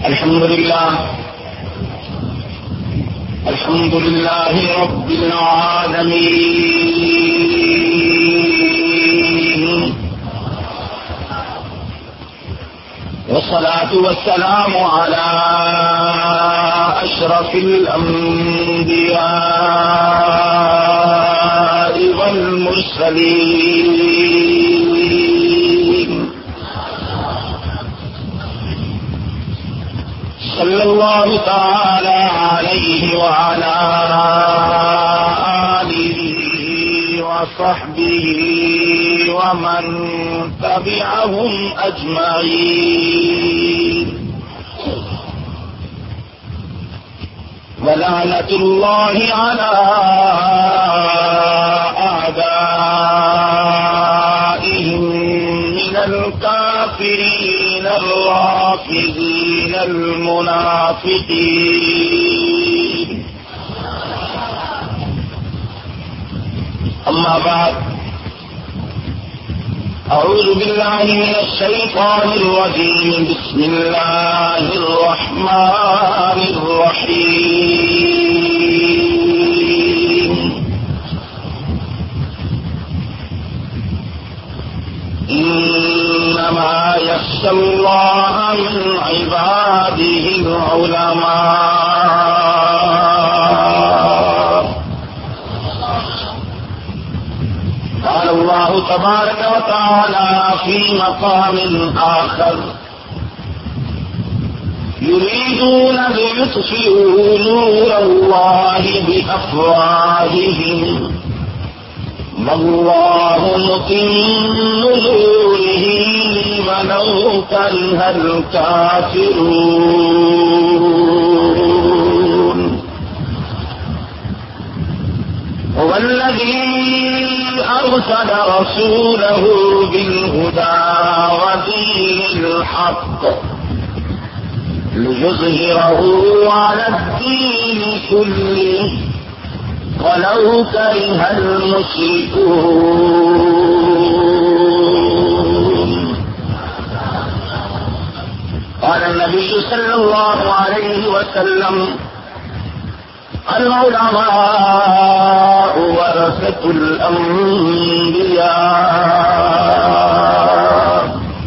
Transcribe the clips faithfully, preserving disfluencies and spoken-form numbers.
الحمد لله الحمد لله رب العالمين، والصلاة والسلام على أشرف الأنبياء والمرسلين، صلى الله تعالى عليه وعلى آله وصحبه ومن تبعهم أجمعين، ولعنة الله على أعدائهم من الكافرين الرافضين المنافقين. أما بعد، أعوذ بالله من الشيطان الرجيم. بسم الله الرحمن الرحيم. إنما يخشى الله من عباده العلماء. قال الله تبارك وتعالى في مقام آخر: يريدون ليطفئوا نور الله بأفواههم والله متم نوره ولو كره الكافرون. هو الذي أرسل رسوله بالهدى ودين الحق ليظهره على الدين كله ولو كره المشركون. قال النبي صلى الله عليه وسلم: العلماء ورثة الأنبياء،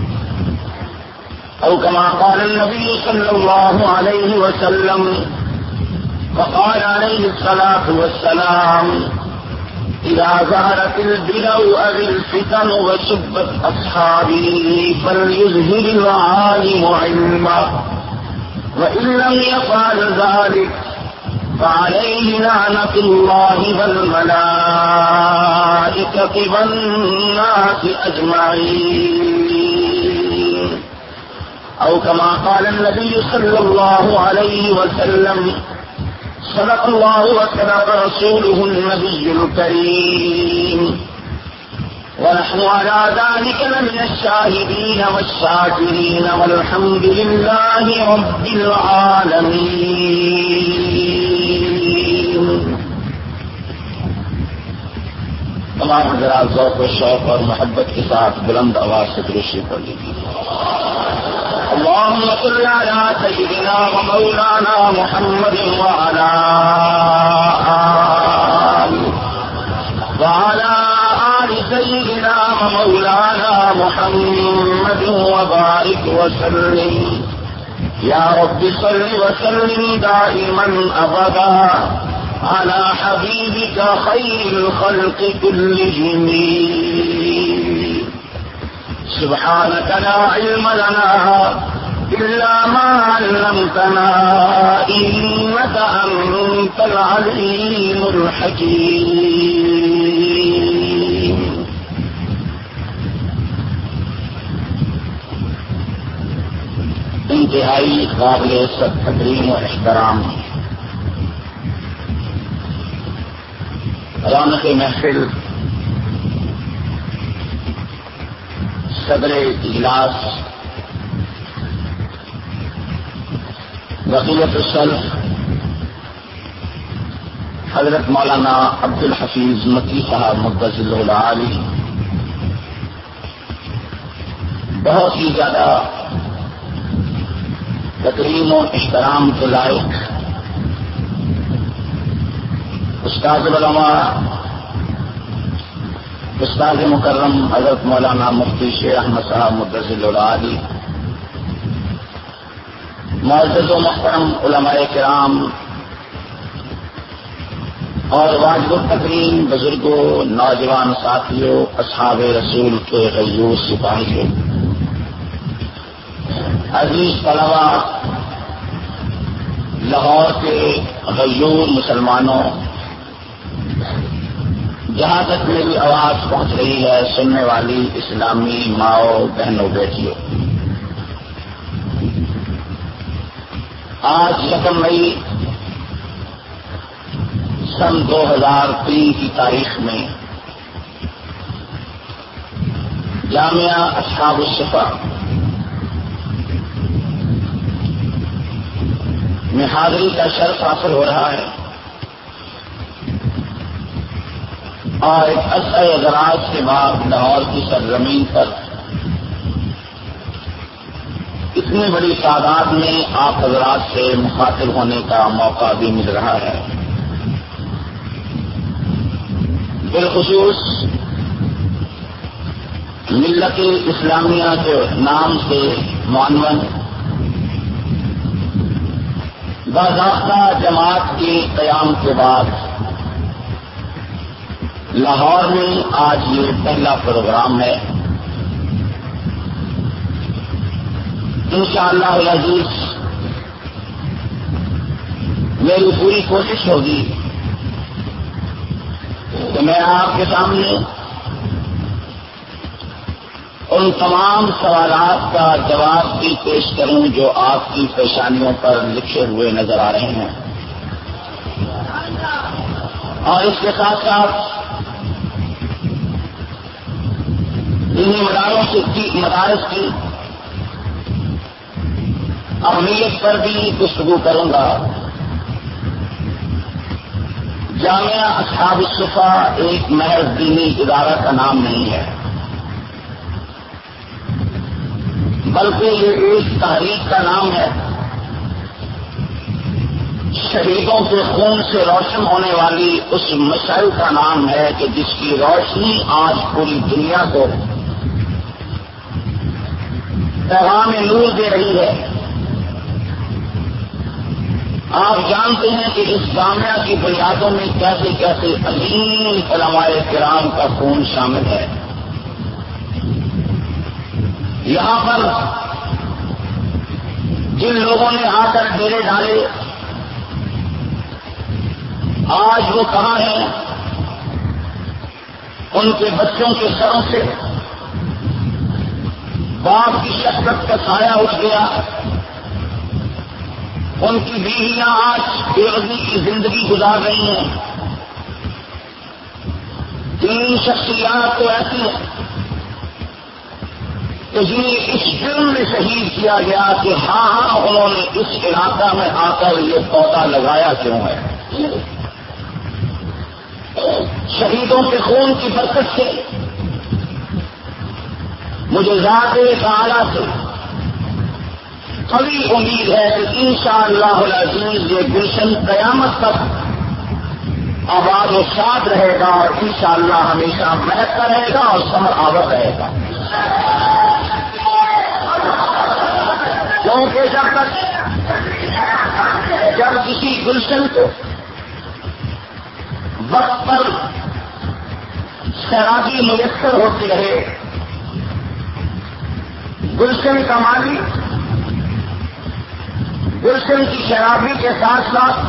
أو كما قال النبي صلى الله عليه وسلم. وقال عليه الصلاة والسلام: إذا ظهرت البدع أو الفتن وسبت أصحابه فليظهر العالم علما، وإن لم يفعل ذلك فعليه لعنة الله والملائكة والناس أجمعين، أو كما قال النبي صلى الله عليه وسلم: صدق الله وصدق رسوله النبي الكريم، ونحن على ذلك لمن الشاهدين والشاكرين، والحمد لله رب العالمين. تمام حضرات ذوق و شوق اور محبت کے ساتھ بلند آواز سے درود شریف پڑھ لیجیے. اللهم صل على سيدنا ومولانا محمد وعلى آله وعلى آل سيدنا ومولانا محمد وبارك وسلم. يا رب صل وسلم دائما أبدا على حبيبك خير الخلق كلهم. سبحانك لا علم لنا إلا ما علمتنا إنك أنت العليم الحكيم. انتہائی قابل تقدیم و احترام رونق محفل صدر اجلاس بقیت السلف حضرت مولانا عبد الحفیظ مکی صاحب مقدس اللہ العالی بہت ہی زیادہ تکریم و احترام کے لائق استاد العلماء استاد مکرم حضرت مولانا مفتی شیخ احمد صاحب مدثر العالی، معزز و محترم علماء کرام اور واجب التکریم بزرگوں، نوجوان ساتھیوں، اصحاب رسول کے غیور سپاہیوں، عزیز طلبا، لاہور کے غیور مسلمانوں، جہاں تک میری آواز پہنچ رہی ہے سننے والی اسلامی ماؤں، بہنوں، بیٹیوں، آج یکم مئی سن دو ہزار تین کی تاریخ میں جامعہ اصحاب الصفا میں حاضری کا شرف حاصل ہو رہا ہے اور ایک عرصہ دراز کے بعد لاہور کی سرزمین پر اتنی بڑی تعداد میں آپ حضرات سے مخاطب ہونے کا موقع بھی مل رہا ہے۔ بالخصوص ملت اسلامیہ کے نام سے معنون باضابطہ جماعت کے قیام کے بعد لاہور میں آج یہ پہلا پروگرام ہے۔ انشاءاللہ العزیز میری پوری کوشش ہوگی کہ میں آپ کے سامنے ان تمام سوالات کا جواب بھی پیش کروں جو آپ کی پیشانیوں پر لکھے ہوئے نظر آ رہے ہیں، اور اس کے ساتھ ساتھ دینی مداروں سے مدارس کی اہمیت پر بھی گفتگو کروں گا۔ جامعہ اصحاب الصفا ایک محض دینی ادارہ کا نام نہیں ہے، بلکہ یہ ایک تحریک کا نام ہے، شہیدوں کے خون سے روشن ہونے والی اس مشعل کا نام ہے کہ جس کی روشنی آج پوری دنیا کو پیغام نور دے رہی ہے۔ آپ جانتے ہیں کہ اس جامعہ کی بنیادوں میں کیسے کیسے عظیم علماء کرام کا خون شامل ہے۔ یہاں پر جن لوگوں نے آ کر ڈیرے ڈالے آج وہ کہاں ہیں؟ ان کے بچوں کے سروں سے باپ کی شفقت کا سایہ اٹھ گیا، ان کی بیویاں آج بے غزی کی زندگی گزار رہی ہیں۔ تین شخصیات تو ایسی ہیں کہ جنہیں اس جرم میں شہید کیا گیا کہ ہاں ہاں انہوں نے اس علاقہ میں آ کر یہ پودا لگایا کیوں ہے۔ شہیدوں کے خون کی برکت سے مجھے ذات تعالیٰ سے قوی امید ہے کہ انشاءاللہ العزیز یہ گلشن قیامت تک آباد و شاد رہے گا اور انشاءاللہ ہمیشہ مہکتا رہے گا اور ثمر آور رہے گا، کیونکہ جب تک جب کسی گلشن کو وقت پر سیرابی میسر ہوتی رہے، گلشن کا مالک گلشن کی شرابی کے ساتھ ساتھ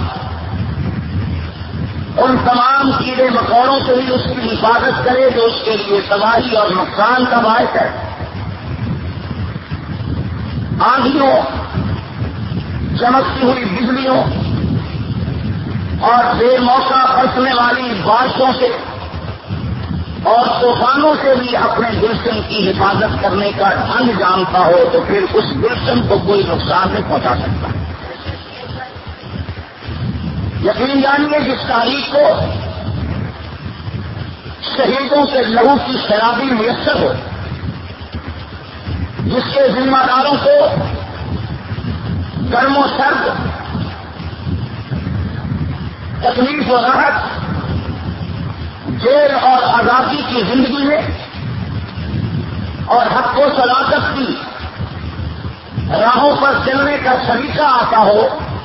ان تمام کیڑے مکوڑوں سے بھی اس کی حفاظت کرے جو اس کے لیے تباہی اور نقصان کا باعث ہے۔ آندھیوں، چمکتی ہوئی بجلیوں اور بے موقع برسنے والی بارشوں سے اور طوفانوں سے بھی اپنے گلشن کی حفاظت کرنے کا ڈھنگ جانتا ہو تو پھر اس گلشن کو کوئی نقصان نہیں پہنچا سکتا۔ یقین جانیے جس تاریخ کو شہیدوں سے لہو کی شرابی میسر ہو، جس کے ذمہ داروں کو گرم و سرد، تکلیف و راحت، جیل اور آزادی کی زندگی میں اور حق و صلاحت کی راہوں پر چلنے کا طریقہ آتا ہو،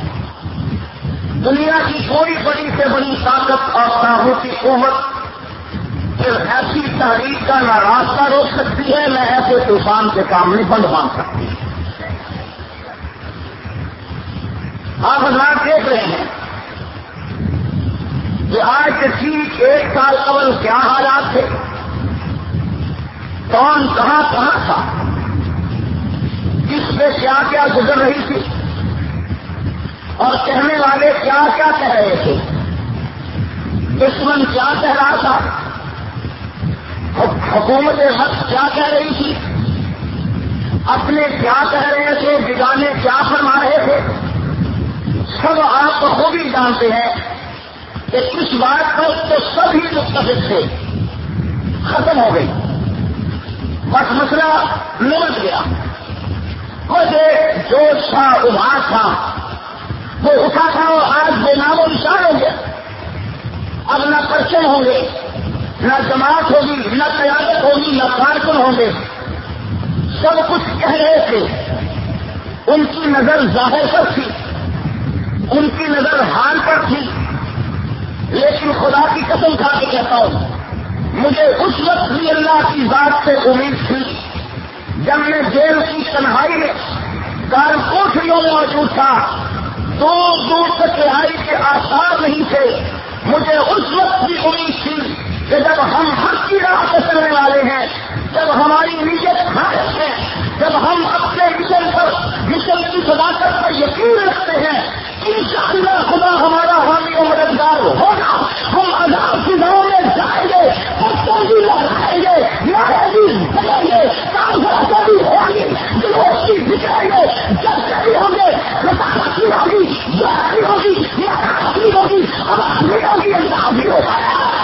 دنیا کی کوئی بڑی سے بڑی طاقت اور طاغوتی قوت پھر ایسی تحریک کا نہ راستہ روک سکتی ہے، نہ ایسے طوفان کے سامنے بند باندھ سکتی ہے۔ آپ حضرات دیکھ رہے ہیں کہ آج سے ٹھیک ایک سال قبل کیا حالات تھے، کون کہاں کہاں تھا، کس پہ کیا کیا گزر رہی تھی، اور کہنے والے کیا کیا کہہ رہے تھے، دشمن کیا کہہ رہا تھا، حکومت حق کیا کہہ رہی تھی، اپنے کیا کہہ رہے تھے، بیگانے کیا فرما رہے تھے، سب آپ خوبی جانتے ہیں کہ اس بات پر تو سب ہی متفق تھے، ختم ہو گئی، بس مسئلہ نمٹ گیا۔ مجھے جوش تھا، ابھار تھا، وہ اٹھا تھا اور آج بے نام و نشان ہو گیا۔ اب نہ پرچے ہوں گے، نہ جماعت ہوگی، نہ قیادت ہوگی، نہ کارکن ہوں گے، سب کچھ کہہ رہے تھے، ان کی نظر ظاہر پر تھی، ان کی نظر حال پر تھی، لیکن خدا کی قسم کھا کے کہتا ہوں، مجھے اس وقت بھی اللہ کی ذات سے امید تھی جب میں جیل کی تنہائی میں کار کوٹھریوں میں موجود تھا، دور دور تک رہائی کے آثار نہیں تھے، مجھے اس وقت بھی امید تھی کہ جب ہم حق کی راہ پہ چلنے والے ہیں، جب ہماری نیت خالص ہے، جب ہم اپنے مشن پر، مشن کی صداقت پر یقین رکھتے ہیں، انشاءاللہ خدا ہمارا حامی و مددگار ہوگا، ہم عذاب کی داؤں میں جائیں گے، بچوں بھی لڑائیں گے، نارے بھی بجیں گے، کام بھی ہوں گے، جلوس بھی بچائیں گے، جب بھی ہوں گے، رسالت بھی ہوگی، دعا بھی ہوگی، مقام بھی ہوگی، آواز بھی ہوگی، اللہ بھی ہوگا۔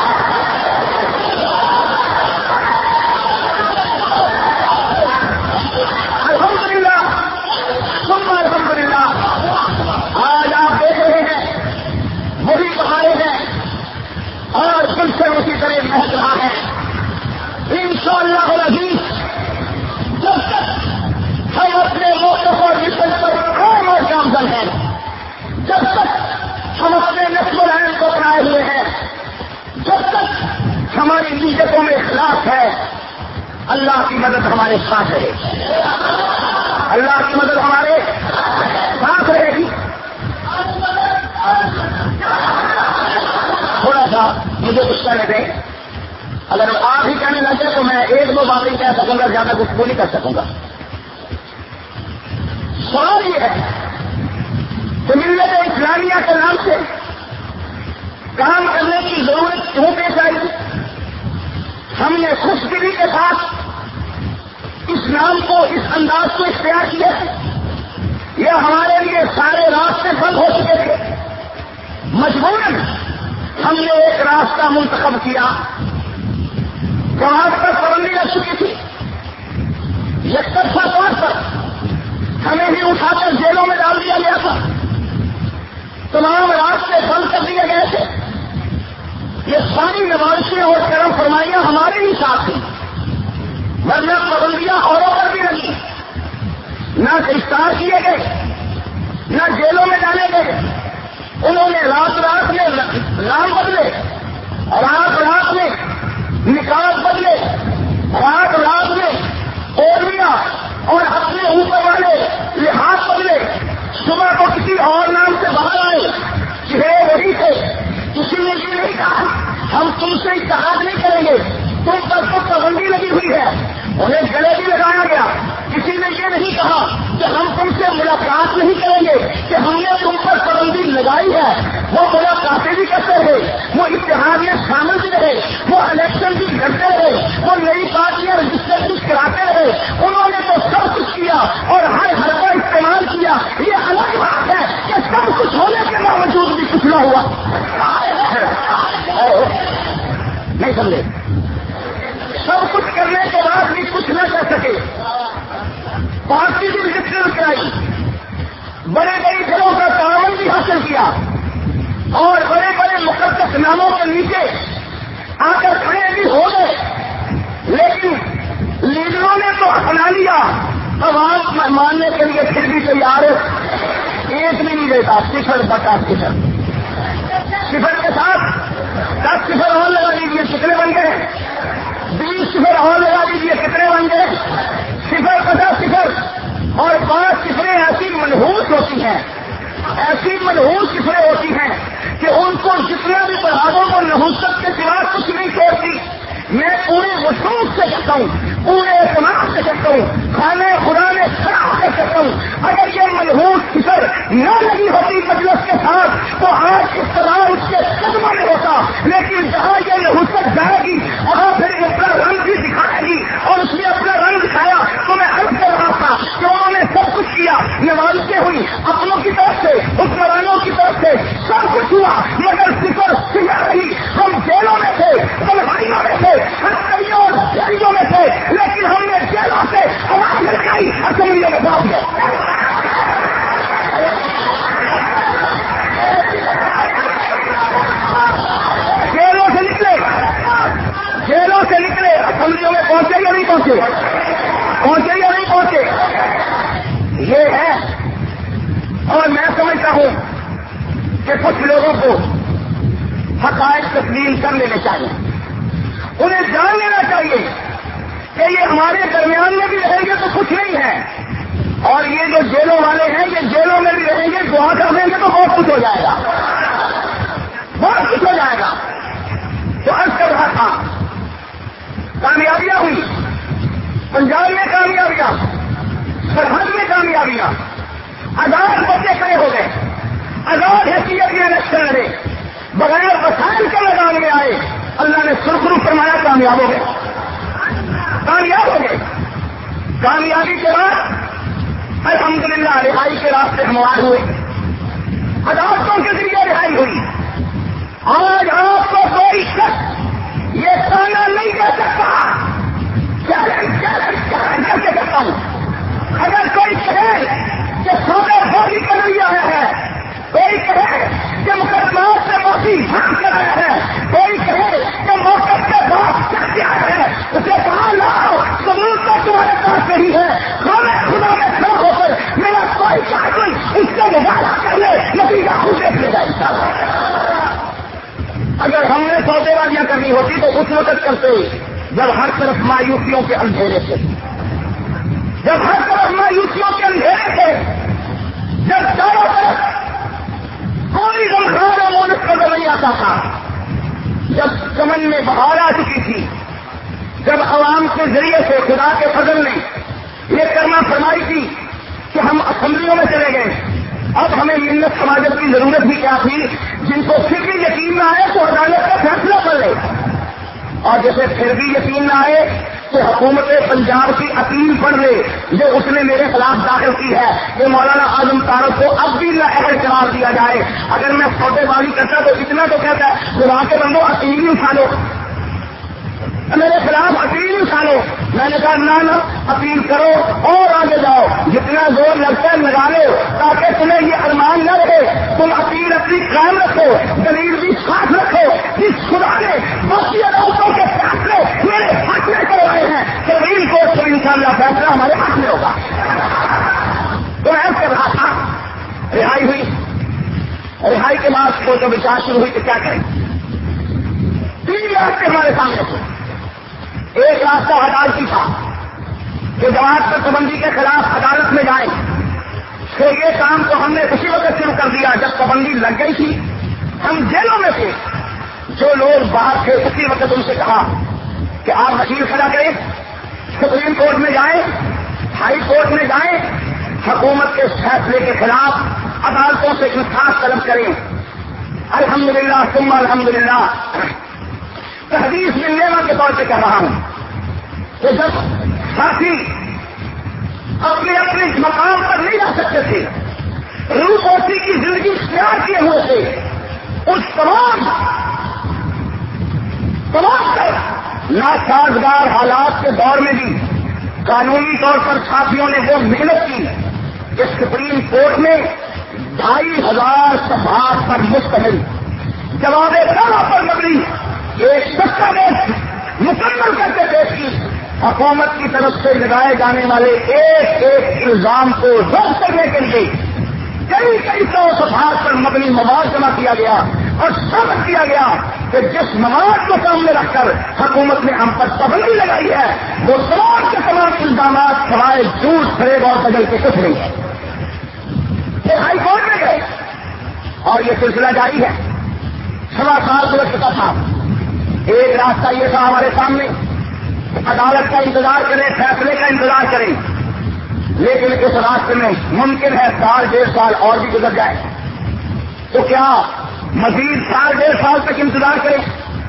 الحمدللہ ثم الحمدللہ، آج آپ دیکھ رہے ہیں وہی بہاریں ہیں اور دل سے اسی طرح مہک رہا ہے۔ انشاءاللہ العزیز جب تک ہم اپنے موقف اور مشن پر قائم اور گامزن ہیں، جب تک ہم اپنے نسل العین کو بنائے ہوئے ہیں، جب تک ہماری نیتوں میں اخلاص ہے، اللہ کی مدد ہمارے ساتھ رہے گی، اللہ کی مدد ہمارے ساتھ رہے گی۔ تھوڑا سا مجھے کچھ کہنے دیں، اگر آپ ہی کہنے لگے تو میں ایک دو باتیں کہہ سکوں گا، زیادہ گفتگو نہیں کر سکوں گا۔ سوال یہ ہے کہ ملت اسلامیہ کے نام سے کام کرنے کی ضرورت کیوں پیش آئی؟ ہم نے خوش دلی کے ساتھ اس نام کو، اس انداز کو اختیار کیا ہے، یا ہمارے لیے سارے راستے بند ہو چکے تھے؟ مجبوراً ہم نے ایک راستہ منتخب کیا، جماعت پر پابندی لگ چکی تھی، یکطرفہ طور پر ہمیں بھی اٹھا کر جیلوں میں ڈال دیا گیا تھا، تمام راستے بند کر دیے گئے تھے، یہ ساری نمائشیں اور کرم فرمائیاں ہمارے ہی ساتھ تھیں، ورنہ پابندیاں اوروں پر بھی لگی، نہ گرفتار کیے گئے، نہ جیلوں میں ڈالے گئے، انہوں نے رات رات میں نام بدلے، رات رات میں نکاح بدلے، رات رات میں اوڑیاں اور اپنے اوپر والے لحاظ بدلے، صبح کو کسی اور نام سے باہر آئے، چہرے وہی تھے، کسی نے یہ نہیں کہا ہم تم سے اتحاد نہیں کریں گے، تم پر تو پابندی لگی ہوئی ہے، انہیں گلے بھی لگایا گیا، کسی نے یہ نہیں کہا کہ ہم تم سے ملاقات نہیں کریں گے، کہ ہم نے تم پر پابندی لگائی ہے، وہ ملاقاتیں بھی کرتے رہے، وہ اتحاد میں شامل بھی رہے، وہ الیکشن بھی لڑتے رہے، وہ نئی پارٹیاں رجسٹریشن کراتے رہے، انہوں نے تو سب کچھ کیا اور ہر حربہ استعمال کیا، یہ الگ بات ہے کہ سب کچھ ہونے کے باوجود بھی کچھ نہ ہوا، نہیں سمجھے؟ سب کچھ کرنے کے بعد بھی کچھ نہ کر سکے، پارٹی بھی رجسٹر کرائی، بڑے بڑے گھروں کا تعاون بھی حاصل کیا اور بڑے بڑے مقدس ناموں کے نیچے آ کر کھڑے بھی ہو گئے، لیکن لیڈروں نے تو اپنا لیا، عوام ماننے کے لیے پھر بھی تیار ایک بھی نہیں دیتا، صفر بٹا صفر، صفر کے ساتھ دس صفر اور لگا دیجیے کتنے بن گئے، بیس صفر اور لگا دیجیے کتنے بن گئے، صفر بٹا صفر، اور پانچ صفریں ایسی منحوس ہوتی ہیں، ایسی منحوس صفریں ہوتی ہیں کہ ان کو جتنا بھی بڑھا دو وہ نحوست کے سوا کچھ نہیں چھوڑتی۔ میں پورے وصول سے کہتا ہوں، پورے اعتماد سے کہتا ہوں، خانے خدا نے کھڑا کر سکتا ہوں، اگر یہ منحوس فکر نہ لگی ہوتی مجلس کے ساتھ تو آج اقتدار اس کے قدموں میں ہوتا، لیکن جہاں یہ نحوست جائے گی وہاں پھر اپنا رنگ بھی دکھائے گی، اور اس نے اپنا رنگ دکھایا تو میں عرض کر رہا تھا کہ انہوں نے سب کچھ کیا، نمازیں ہوئی اپنوں کی طرف سے، حکمرانوں کی طرف سے، سب کچھ ہوا، مگر فکر سیاح رہی، ہم جیلوں میں تھے، تنہائیوں میں تھے، ہتھیلیوں اور جیلوں میں تھے، لیکن ہم نے جیلوں سے آواز لگائی، اسمبلیوں میں پہنچ گئے۔ جیلوں سے نکلے جیلوں سے نکلے اسمبلیوں میں پہنچے یا نہیں پہنچے پہنچے یا نہیں پہنچے یہ ہے۔ اور میں سمجھتا ہوں کہ کچھ لوگوں کو حقائق تسلیم کر لینے چاہیے، انہیں جان لینا چاہیے کہ یہ ہمارے درمیان میں بھی رہیں گے تو کچھ نہیں ہے، اور یہ جو جیلوں والے ہیں یہ جیلوں میں بھی رہیں گے، دعا کر دیں گے تو بہت کچھ ہو جائے گا، بہت کچھ ہو جائے گا۔ تو عرض کر رہا تھا کامیابیاں ہوئی، پنجاب میں کامیابیاں، سرحد میں کامیابیاں، آزاد بچے کھڑے ہو گئے، آزاد حیثیت میں الیکشن لڑے، بغیر وسائل کے میدان میں آئے، اللہ نے سرخرو فرمایا کامیاب ہو گئے، کامیاب ہو گئے۔ کامیابی کے بعد الحمدللہ رہائی کے راستے ہموار ہوئے، عدالتوں کے ذریعے رہائی ہوئی۔ آج آپ کو کوئی شخص یہ تانا نہیں کہہ سکتا، چیلنج چیلنج چیلنج کر کے کہتا ہوں، اگر کوئی کہے کہ سونے بولی کر لیا ہے، کوئی کہے کہ مقدمات سے موتی بھاگ کر رہے ہیں، کوئی کہے کہ موقع سے بہت کیا ہے، اسے کہا لاؤ ثبوت تو تمہارے پاس نہیں ہے، ہمیں خدا میں کھڑا ہو کر میرا کوئی کاغذ اس سے مظاہرہ کر لے، نتیجہ خود دیکھ لے گا انشاءاللہ۔ اگر ہم نے سودے بازیاں کرنی ہوتی تو اس وقت کرتے جب ہر طرف مایوسیوں کے اندھیرے تھے، جب ہر طرف مایوسیوں کے اندھیرے تھے، جب چاروں طرف کوئی غمخوار و مونس نظر نہیں آتا تھا، جب چمن میں بہار آ چکی تھی، جب عوام کے ذریعے سے خدا کے فضل نے یہ کرنا فرمائی تھی کہ ہم اسمبلیوں میں چلے گئے، اب ہمیں منت سماجت کی ضرورت بھی کیا تھی، جن کو پھر بھی یقین نہ آئے تو عدالت کا فیصلہ کر لے، اور جیسے پھر بھی یقین نہ آئے تو حکومت پنجاب کی اپیل پڑھ لے جو اس نے میرے خلاف داخل کی ہے کہ مولانا اعظم طارق کو اب بھی نااہل قرار دیا جائے۔ اگر میں سودے بازی کرتا تو اتنا تو کہتا ہے خدا کے بندو اپیل ہی اٹھا لو، میرے خلاف اپیل اٹھا لو۔ میں نے کہا نہ نہ اپیل کرو اور آگے جاؤ، جتنا زور لگتا ہے لگا لو تاکہ تمہیں یہ ارمان نہ رہے، تم اپیل اپنی قائم رکھو، دلیل بھی ساتھ رکھو، جس خدا نے باقی عدالتوں کے فیصلے میرے حق میں کروائے ہیں سپریم کورٹ سے انشاءاللہ فیصلہ ہمارے حق میں ہوگا۔ تو میں کر رہا تھا رہائی ہوئی، رہائی کے بعد فوٹو بچار شروع ہوئی تو کیا کریں، تین راستے ہمارے سامنے تھے۔ ایک راستہ عدالتی تھا کہ جماعت پر پابندی کے خلاف عدالت میں جائیں، پھر یہ کام تو ہم نے اسی وقت شروع کر دیا جب پابندی لگ گئی تھی، ہم جیلوں میں تھے، جو لوگ باہر تھے اسی وقت ان سے کہا کہ آپ وکیل کھڑا کریں، سپریم کورٹ میں جائیں، ہائی کورٹ میں جائیں، حکومت کے فیصلے کے خلاف عدالتوں سے انصاف طلب کریں۔ الحمدللہ ثم الحمدللہ تحدیث ملنے کے طور پہ کہہ رہا ہوں کہ جب ساتھی اپنے اپنے مقام پر نہیں رہ سکتے تھے، روح پوسی کی زندگی اختیار کیے ہوئے تھے، اس تمام تمام تر ناسازگار حالات کے دور میں بھی قانونی طور پر ساتھیوں نے وہ محنت کی کہ سپریم کورٹ میں ڈھائی ہزار صفحات پر مشتمل جواب دعویٰ پر مبنی ایک دستاویز مکمل کر کے پیش کی حکومت کی طرف سے لگائے جانے والے ایک ایک الزام کو رد کرنے کے لیے کئی کئی سو صفحات پر مبنی مواد جمع کیا گیا اور ثابت کیا گیا کہ جس مواد کو سامنے رکھ کر حکومت نے ہم پر پابندی لگائی ہے وہ تمام کے تمام الزامات سوائے جھوٹ فریب اور بدل کے کچھ نہیں ہے. پھر ہائی کورٹ میں گئے اور یہ سلسلہ جاری ہے. سوا سال گزر چکا تھا. ایک راستہ یہ تھا ہمارے سامنے عدالت کا انتظار کریں, فیصلے کا انتظار کریں, لیکن اس راستے میں ممکن ہے سال ڈیڑھ سال اور بھی گزر جائے. تو کیا مزید سال ڈیڑھ سال تک انتظار کریں؟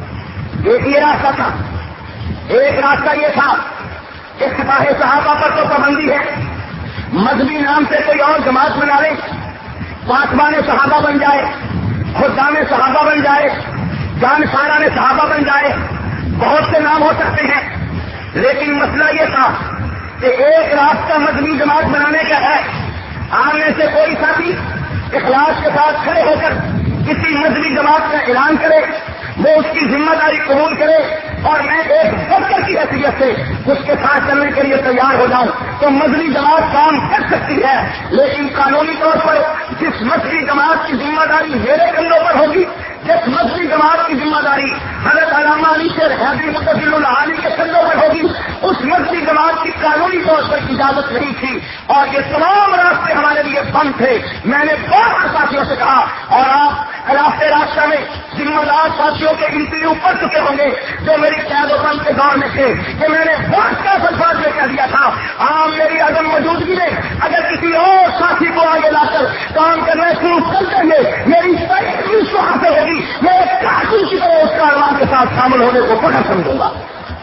ایک یہ راستہ تھا. ایک راستہ یہ تھا کہ سپاہ صحابہ پر تو پابندی ہے, مذہبی نام سے کوئی اور جماعت بنا لے, پاسبان صحابہ بن جائے, خدام صحابہ بن جائے, جانساران صحابہ بن جائے, بہت سے نام ہو سکتے ہیں. لیکن مسئلہ یہ تھا کہ ایک راستہ مذہبی جماعت بنانے کا ہے. آپ میں سے کوئی ساتھی اخلاص کے ساتھ کھڑے ہو کر کسی مذہبی جماعت کا اعلان کرے, وہ اس کی ذمہ داری قبول کرے اور میں ایک ورکر کی حیثیت سے اس کے ساتھ چلنے کے لیے تیار ہو جاؤں تو مذہبی جماعت کام کر سکتی ہے. لیکن قانونی طور پر جس مذہبی جماعت کی ذمہ داری میرے کندھوں پر ہوگی, جس مذہبی جماعت کی ذمہ داری حضرت علامہ علی شیر حیدری متفضل العالی کے کندھوں پر ہوگی, اس مذہبی جماعت کی قانونی طور پر اجازت نہیں تھی اور یہ تمام راستے ہمارے لیے بند تھے. میں نے بہت ساتھیوں سے کہا اور آپ راستے راستہ میں ذمہ دار ساتھیوں کے انٹرویو پڑھ چکے ہوں گے جو میری قید و بند کے دور میں تھے کہ میں نے بہت کا الفاظ میں کہہ دیا تھا عام میری عدم موجودگی میں اگر کسی اور ساتھی کو آگے لا کر کام کرنا شروع کر دیں گے میری صحیح کو حاصل ہوگی, میں ایک کارکن کی طرح اس کاروان کے ساتھ شامل ہونے کو بڑا سمجھوں گا.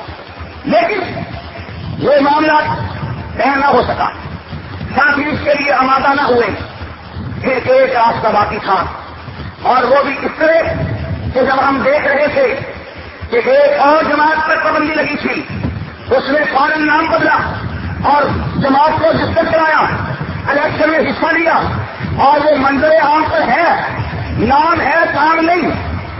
لیکن یہ معاملہ طے نہ ہو سکا, ساتھی اس کے لیے آمادہ نہ ہوئے. پھر ایک راستہ باقی تھا اور وہ بھی اس طرح کہ جب ہم دیکھ رہے تھے کہ ایک اور جماعت پر پابندی لگی تھی, اس نے فوراً نام بدلا اور جماعت کو رجسٹر کرایا, الیکشن میں حصہ لیا اور وہ منظر عام پر ہے, نام ہے کام نہیں,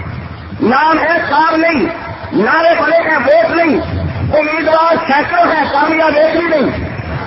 نام ہے کام نہیں, نعرے بھلے ہیں ووٹ نہیں, امیدوار سینکڑوں ہیں کامیاب ایک بھی نہیں.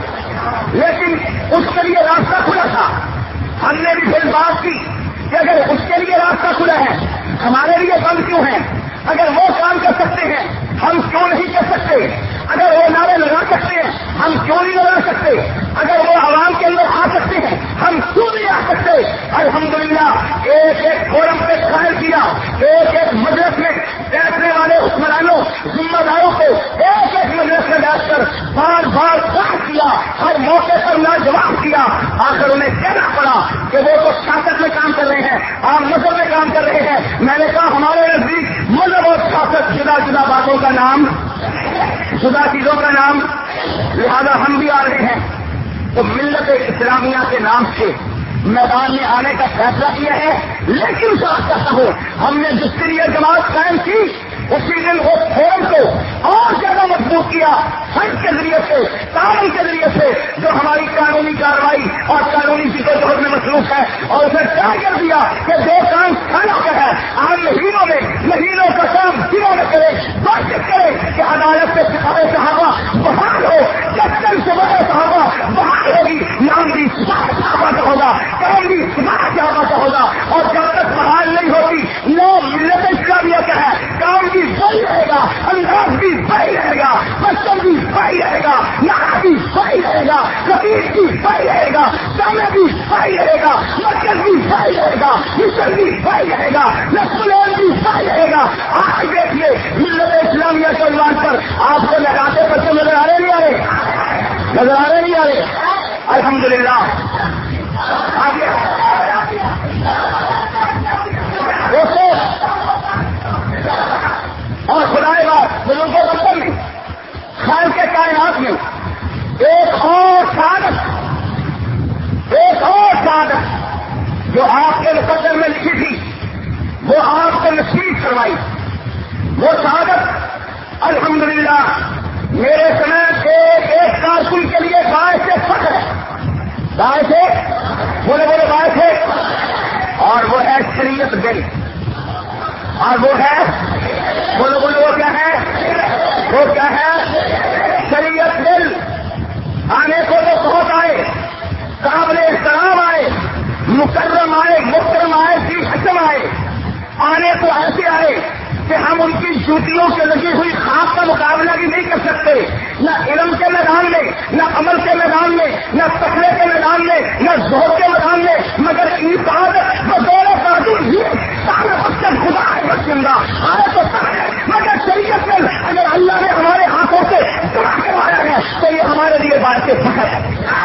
لیکن اس کے لیے راستہ کھلا تھا. ہم نے بھی پھر بات کی کہ اگر اس کے لیے راستہ کھلا ہے ہمارے لیے بند کیوں ہے؟ اگر وہ کام کر سکتے ہیں ہم کیوں نہیں کر سکتے؟ اگر وہ نعرے لگا سکتے ہیں ہم کیوں نہیں لگا سکتے؟ اگر وہ عوام کے اندر آ سکتے ہیں ہم کیوں نہیں آ سکتے؟ الحمدللہ ایک ایک فورم پہ قائم کیا, ایک ایک مجلس میں بیٹھنے والے حکمرانوں ذمہ داروں کو ایک ایک مجلس میں بیٹھ کر بار بار کام کیا, ہر موقع پر لاجواب کیا. آخر انہیں کہنا پڑا کہ وہ تو سیاست میں کام کر رہے ہیں, آپ مذہب میں کام کر رہے ہیں. میں نے کہا ہمارے نزدیک مذہب اور سیاست جدا جدا باتوں کا نام, جدا چیزوں کا نام, لہذا ہم بھی آ رہے ہیں. تو ملت اسلامیہ کے نام سے میدان میں آنے کا فیصلہ کیا ہے. لیکن بات کرتا ہوں ہم نے جس کے لیے جماعت قائم کی اسی دن وہ فورم کو اور زیادہ مضبوط کیا فنڈ کے ذریعے سے, تعاون کے ذریعے سے جو ہماری قانونی کارروائی اور قانونی جدوجہد میں مصروف ہے, اور اسے طے کر دیا کہ جو کام کھانا کا ہے آپ مہینوں میں مہینوں کا کام دنوں میں کرے, کوشش کرے کہ عدالت سے سپاہ صحابہ بحال ہو. جب تک سپاہ صحابہ بحال ہوگی نام بھی سپاہ صحابہ کا ہوگا, کام بھی سپاہ صحابہ کا ہوگا, اور جب تک بحال نہیں ہوگی نو ملت اسلامیہ کا ہے, کام بھی وہی رہے گا, انداز بھی وہی رہے گا, مسلم بھی وہی رہے گا, نعرہ بھی وہی رہے گا, خطیب بھی وہی رہے گا, سامع بھی وہی رہے گا, مرکز بھی وہی رہے گا, مشن بھی وہی رہے گا, نسلین بھی وہی رہے گا. آج دیکھیے ملت اسلامیہ کے عنوان پر آپ کو لگاتے بچے نظر آ رہے نہیں آ رہے, نظر آ رہے نہیں آ رہے. الحمدللہ آگے اور خدائے بات بزرگوں بندر میں خال کے کائنات میں ایک اور سعادت, ایک اور سعادت جو آپ کے مقدر میں لکھی تھی وہ آپ کو نصیب کروائی. وہ سعادت الحمدللہ میرے سمے ایک ایک کارکن کے لیے باعث فخر ہے. بائے تھے بولے بولے بائے تھے اور وہ ہے شریعت بل اور وہ ہے بولے بولے وہ کیا ہے وہ کیا ہے شریعت بل آنے کو تو بہت آئے قابل احترام آئے مکرم آئے محترم آئے ذی حسم آئے آنے تو ایسے آئے کہ ہم ان کی جوتیوں سے لگی ہوئی خاک کا مقابلہ بھی نہیں کر سکتے نہ علم کے میدان میں نہ عمل کے میدان میں نہ تقوی کے میدان میں نہ زہد کے میدان میں مگر عبادت بطور قانون ہی سارے وقت خدا ہے بس زندہ آئے تو مگر شریعت میں اگر اللہ نے ہمارے ہاتھوں سے دعا کروایا ہے تو یہ ہمارے لیے بات سے فخر ہے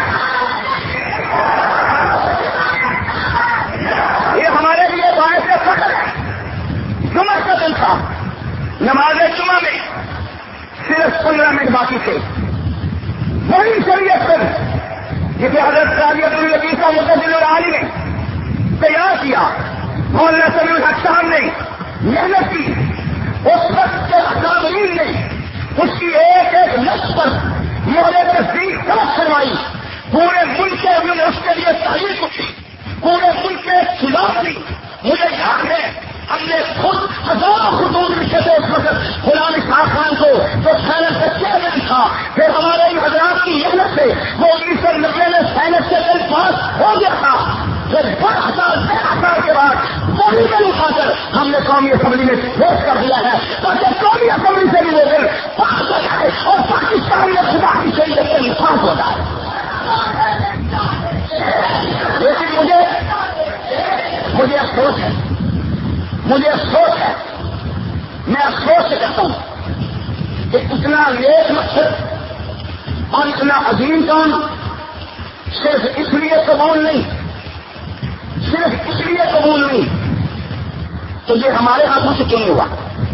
یہ ہمارے لیے باعث فخر ہے جمعہ کا دن تھا نماز جمعہ میں صرف پندرہ منٹ باقی تھے وہی شریعت پر جسے حضرت راجیت النبی کا متدل العالی نے تیار کیا مولانا سمیع الحق صاحب نے محنت کی اس وقت کے اکابرین نے اس کی ایک ایک نقش پر مہر تصدیق طلب کروائی پورے ملک کے اندر اس کے لیے تعریف اٹھی پورے ملک کے خلاف دی مجھے یاد ہے ہم نے خود ہزاروں خطوط لکھے تھے اس وقت غلام اسحاق خان کو جو سینٹ کا چیئرمین تھا پھر ہمارے ان حضرات کی محنت سے وہ انیس سو نبے میں سینٹ سے بل پاس ہو گیا تھا پھر بارہ سال تیرہ سال کے بعد وہی بل اٹھا کر ہم نے قومی اسمبلی میں پیش کر دیا ہے تاکہ قومی اسمبلی سے بھی وہ بل پاس ہو جائے اور پاکستان میں خدا کی شریعت سے انصاف ہو جائے لیکن مجھے مجھے افسوس ہے مجھے افسوس ہے میں افسوس سے کہتا ہوں کہ اتنا نیک مقصد اور اتنا عظیم کام صرف اس لیے قبول نہیں صرف اس لیے قبول نہیں تو یہ ہمارے ہاتھوں سے کیوں نہیں ہوا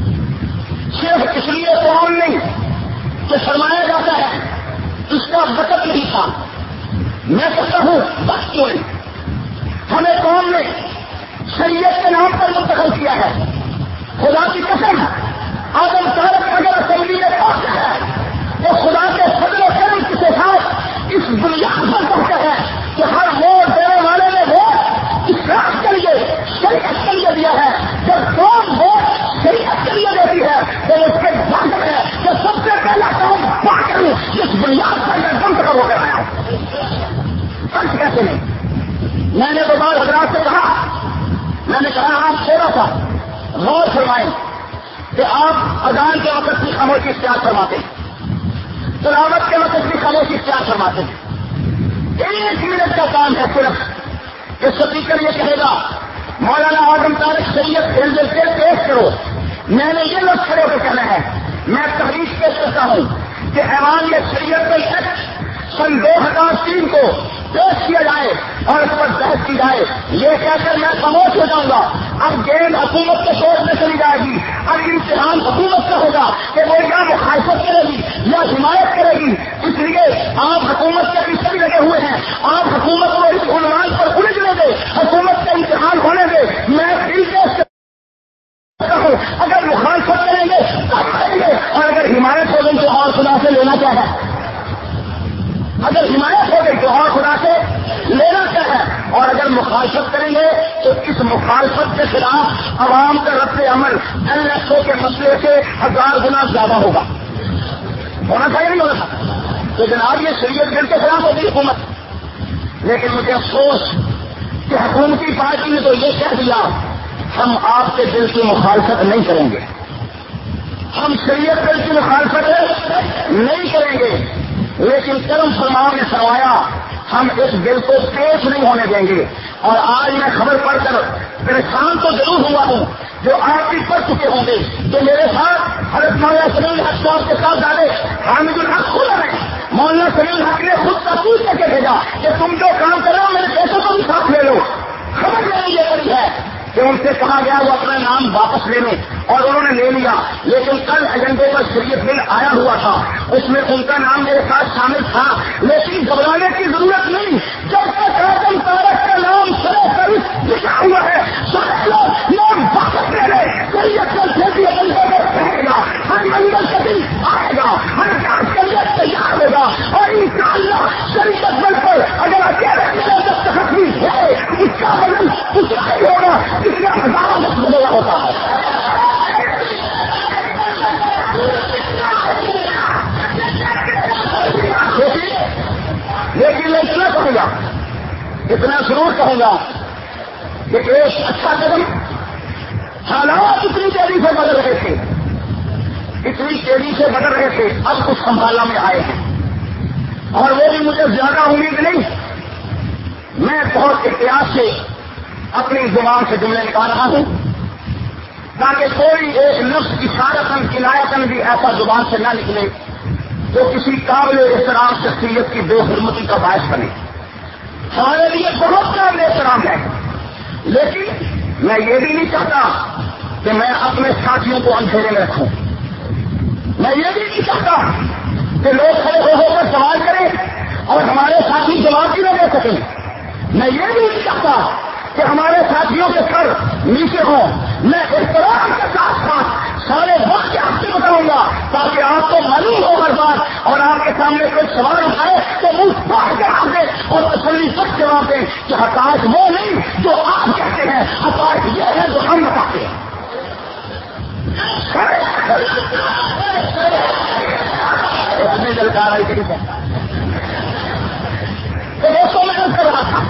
صرف اس لیے قبول نہیں کہ فرمایا جاتا ہے اس کا وقت نہیں تھا میں کہتا ہوں بس کیوں نہیں ہمیں قوم نے شریعت کے نام پر منتقل کیا ہے خدا کی قسم آدم طارق اگر اسمبلی میں پہنچا ہے تو خدا کے فضل و کرم کے ساتھ اس بنیاد پر پہنچا ہے کہ ہر ووٹ دینے والے نے ووٹ اسلام کے لیے شریعت کے لیے دیا ہے جب قوم ووٹ شریعت کے لیے دیتی ہے تو اس کے بعد ہے کہ سب سے پہلا کام پا کر اس بنیاد پر میں منتقل ہو کر آیا سچ کیسے نہیں میں نے تو بعض حضرات سے کہا میں نے کہا آپ تھوڑا سا غور فرمائیں کہ آپ اذان کے وقت کی خاموشی اختیار فرماتے ہیں تلاوت کے وقت کی خاموشی اختیار فرماتے ہیں ایک منٹ کا کام ہے صرف کہ اسپیکر یہ کہے گا مولانا اعظم طارق شریعت ہل کے پیش کرو میں نے یہ لفظ کھڑے ہو کے کہنا ہے میں تحریک پیش کرتا ہوں کہ ایوان یہ شریعت کا ایکٹ سن دو ہزار تین کو پیش کیا جائے اور اس پر بحث کی جائے یہ کہہ کر میں خاموش ہو جاؤں گا اب گیند حکومت کے شور میں چلی جائے گی اب امتحان حکومت کا ہوگا کہ وہ یا مخالفت کرے گی یا حمایت کرے گی اس لیے آپ حکومت کے پیچھے بھی لگے ہوئے ہیں آپ حکومت کو اس عنوان پر الجھنے دے حکومت کا امتحان ہونے دے میں دل کے ہوں اگر مخالفت کریں گے تب کریں گے اور اگر حمایت ہو گئی تو اور خدا سے لینا کیا ہے اگر حمایت ہو گئی تو اور خدا سے لینا کیا ہے اور اگر مخالفت کریں گے تو اس مخالفت کے خلاف عوام کا رد عمل ایل ایس او کے مسئلے سے ہزار گنا زیادہ ہوگا ہونا چاہیے نہیں ہونا تھا تو جناب یہ شریعت بل کے خلاف ہوگی حکومت لیکن مجھے افسوس کہ حکومتی پارٹی نے تو یہ کہہ دیا ہم آپ کے بل کی مخالفت نہیں کریں گے ہم شریعت بل کی مخالفت نہیں کریں گے لیکن کرم فرماؤ نے فرمایا ہم اس بل کو پیش نہیں ہونے دیں گے اور آج میں خبر پڑھ کر پریشان تو ضرور ہوا ہوں جو آپ بھی پڑھ چکے ہوں گے کہ میرے ساتھ حضرت مولانا سمیع الحق صاحب کے ساتھ ڈالے حامد الحق خود رہے مولانا سمیع الحق نے خود تفصیل کر کے بھیجا کہ تم جو کام کر رہے ہو میرے پیسوں کو بھی ساتھ لے لو خبر میں نے یہ کری ہے کہ ان سے کہا گیا وہ اپنا نام واپس لے لیں اور انہوں نے لے لیا لیکن کل ایجنڈے پر شریعت بل آیا ہوا تھا اس میں ان کا نام میرے ساتھ شامل تھا لیکن گھبرانے کی ضرورت نہیں جب تک اعظم طارق کا نام سرے پر لکھا ہوا ہے نام واپس لے لے شریعت بل سے بھی ایجنڈے پر رہے گا ہر منگل کا دن آئے گا ہر کام کے لیے تیار ہوگا اور ان شاء اللہ شریعت بل پر اگر اکیلے ضرور کہوں گا کہ ایک اچھا قدم، حالات اتنی تیزی سے بدل رہے تھے اتنی تیزی سے بدل رہے تھے اب کچھ سنبھالنا میں آئے ہیں، اور وہ بھی مجھے زیادہ امید نہیں، میں بہت احتیاط سے اپنی زبان سے جملے نکال رہا ہوں تاکہ کوئی ایک لفظ اشارتاً کنایتاً بھی ایسا زبان سے نہ نکلے جو کسی قابل احترام شخصیت کی بے حرمتی کا باعث بنے۔ ہمارے لیے بہت قابل احترام ہے، لیکن میں یہ بھی نہیں چاہتا کہ میں اپنے ساتھیوں کو اندھیرے میں رکھوں، میں یہ بھی نہیں چاہتا کہ لوگ کھڑے ہو ہو کر سوال کریں اور ہمارے ساتھی جواب بھی نہ دے سکیں، میں یہ بھی نہیں چاہتا کہ ہمارے ساتھیوں کے سر نیچے ہوں۔ میں احترام کے ساتھ ساتھ سارے وقت آپ سے بتاؤں گا تاکہ آپ کو معلوم ہو ہر بات، اور آپ کے سامنے کوئی سوال اٹھائے تو منہ پھاڑ جواب دیں اور تسلی تک جواب دیں کہ حقائق وہ نہیں جو آپ کہتے ہیں، حقائق یہ ہے جو ہم بتاتے ہیں۔ اتنی دلکار ہے کہ تو دوستوں میں کر رہا تھا،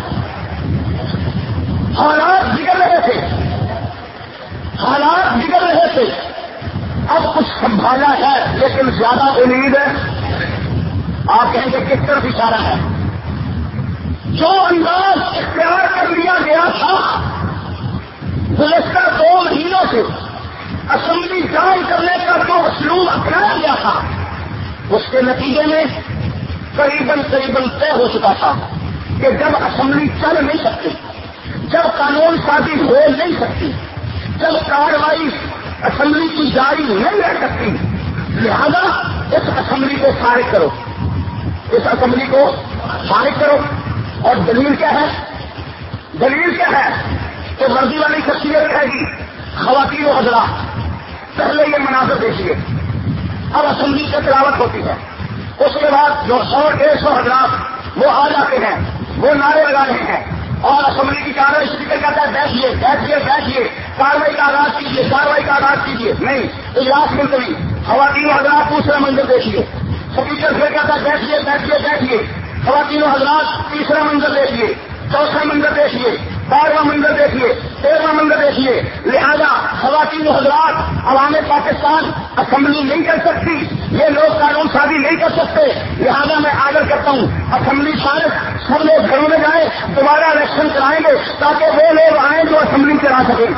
حالات بگڑ رہے تھے حالات بگڑ رہے تھے اب کچھ سنبھالا ہے، لیکن زیادہ امید ہے، آپ کہیں گے کس طرف اشارہ ہے؟ جو انداز اختیار کر لیا گیا تھا گزشتہ دو مہینوں سے، اسمبلی جام کرنے کا جو اسلوب اپنایا گیا تھا، اس کے نتیجے میں قریباً قریباً طے ہو چکا تھا کہ جب اسمبلی چل نہیں سکتی، جب قانون سازی ہو نہیں سکتی، جب کارروائی اسمبلی کی جاری نہیں رہ سکتی، لہذا اس اسمبلی کو فارغ کرو اس اسمبلی کو فارغ کرو اور دلیل کیا ہے؟ دلیل کیا ہے کہ وردی والی شخصیت کہے گی خواتین و حضرات پہلے یہ مناظر دیکھیے، اب اسمبلی سے تلاوت ہوتی ہے، اس کے بعد جو سو ڈیڑھ سو حضرات وہ آ جاتے ہیں، وہ نعرے لگا رہے ہیں اور اسمبلی کی کارروائی اسپیکر کہتا ہے بیٹھیے بیٹھیے بیٹھیے کارروائی کا آغاز کیجیے کارروائی کا آغاز کیجیے نہیں، اجلاس ملتوی، خواتین و حضرات دوسرا منظر دیکھیے، اسپیکر پھر کہتا ہے بیٹھیے بیٹھیے بیٹھیے خواتین و حضرات تیسرا منظر دیکھیے، چوتھا منظر دیکھیے، بارہواں منظر دیکھیے، تیرہواں منظر دیکھیے، لہذا خواتین و حضرات عوام پاکستان اسمبلی نہیں کر سکتی، یہ لوگ قانون سازی نہیں کر سکتے، لہذا میں آگے کرتا ہوں اسمبلی فارغ، سب لوگ گھروں میں جائیں، دوبارہ الیکشن کرائیں گے تاکہ وہ لوگ آئیں جو اسمبلی چلا سکیں۔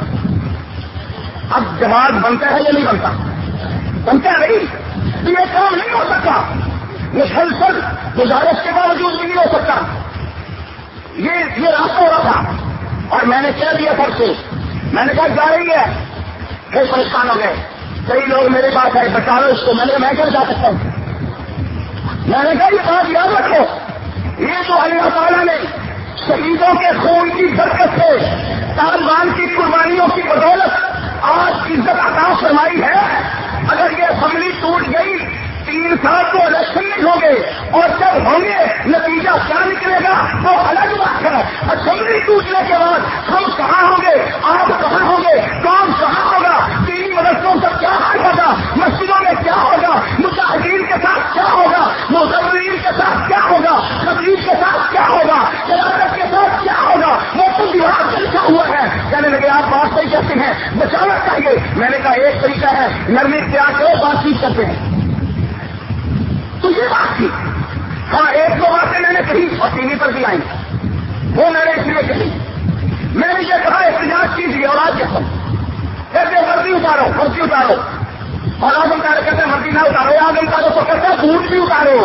اب جماعت بنتا ہے یا نہیں بنتا؟ بنتا ہے نہیں، یہ کام نہیں ہو سکتا، مسلسل گزارش کے باوجود بھی نہیں ہو سکتا، یہ یہ راستہ ہو رہا تھا اور میں نے کہہ دیا سر سے، میں نے کہا جا رہی ہے، پھر پریشان ہو گئے، کئی لوگ میرے پاس آئے بتا لو اس کو، میں نے میں کیا جا سکتا ہوں، میں نے کہا یہ بات یاد رکھو، یہ تو اللہ تعالیٰ نے شہیدوں کے خون کی برکت سے طالبان کی قربانیوں کی بدولت آج عزت عطا فرمائی ہے، اگر یہ اسمبلی ٹوٹ گئی تین سال تو الیکشن نہیں ہوں گے، اور جب ہوں گے نتیجہ کیا نکلے گا وہ الگ بات ہے۔ اسمبلی ٹوٹنے کے بعد ہم کہاں ہوں گے، آپ کہاں ہوں گے، کام کہاں ہوگا، تین مدرسوں کا کیا حال ہوگا، مسجدوں میں کیا ہوگا، مجاہدین کے ساتھ کیا ہوگا، مظفرین کے ساتھ کیا ہوگا، خطیب کے ساتھ کیا ہوگا، قیادت کے ساتھ کیا ہوگا، وہ تو دیوار سے لکھا ہوا ہے۔ کہنے لگے آپ بات صحیح کہتے ہیں، بچانا چاہیے، میں نے کہا ایک طریقہ ہے نرمی اختیار کرو، بات چیت کرتے ہیں، تو یہ بات تھی۔ ہاں ایک دو باتیں میں نے کہی اور ٹی وی پر بھی آئیں، وہ میں نے اس لیے کہی، میں نے یہ کہا احتجاج کیجیے اور آج کہتا ہوں کہتے ورزی اتارو ورزی اتارو، اور آدم کارے کہتے ہیں ورزی نہ اتارو، آدم کارو تو کہتے ہیں بوٹ بھی اتارو،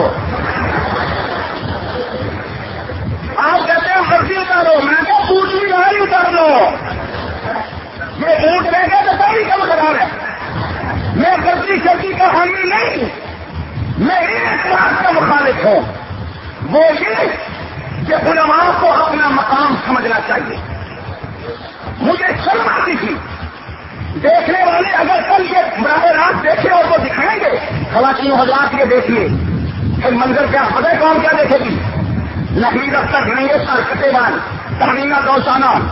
آپ کہتے ہیں ورزی اتارو، میں کہ بوٹ بھی نہیں اتار لو، یہ بوٹ لے گئے تو ساری کم خراب ہے، میں ورزی شرطی کا حامی نہیں، میں ایک بات کا مخالف ہوں، وہ یہ کہ علماء کو اپنا مقام سمجھنا چاہیے۔ مجھے شرم آتی تھی، دیکھنے والے اگر کل یہ براہ راست دیکھے اور وہ دکھائیں گے، خواتین حضرات یہ دیکھیے، پھر منظر کیا پتہ ہے کون کیا دیکھے گی، نحید اختر گھنگے سر کٹے بان تہمینہ دوستانہ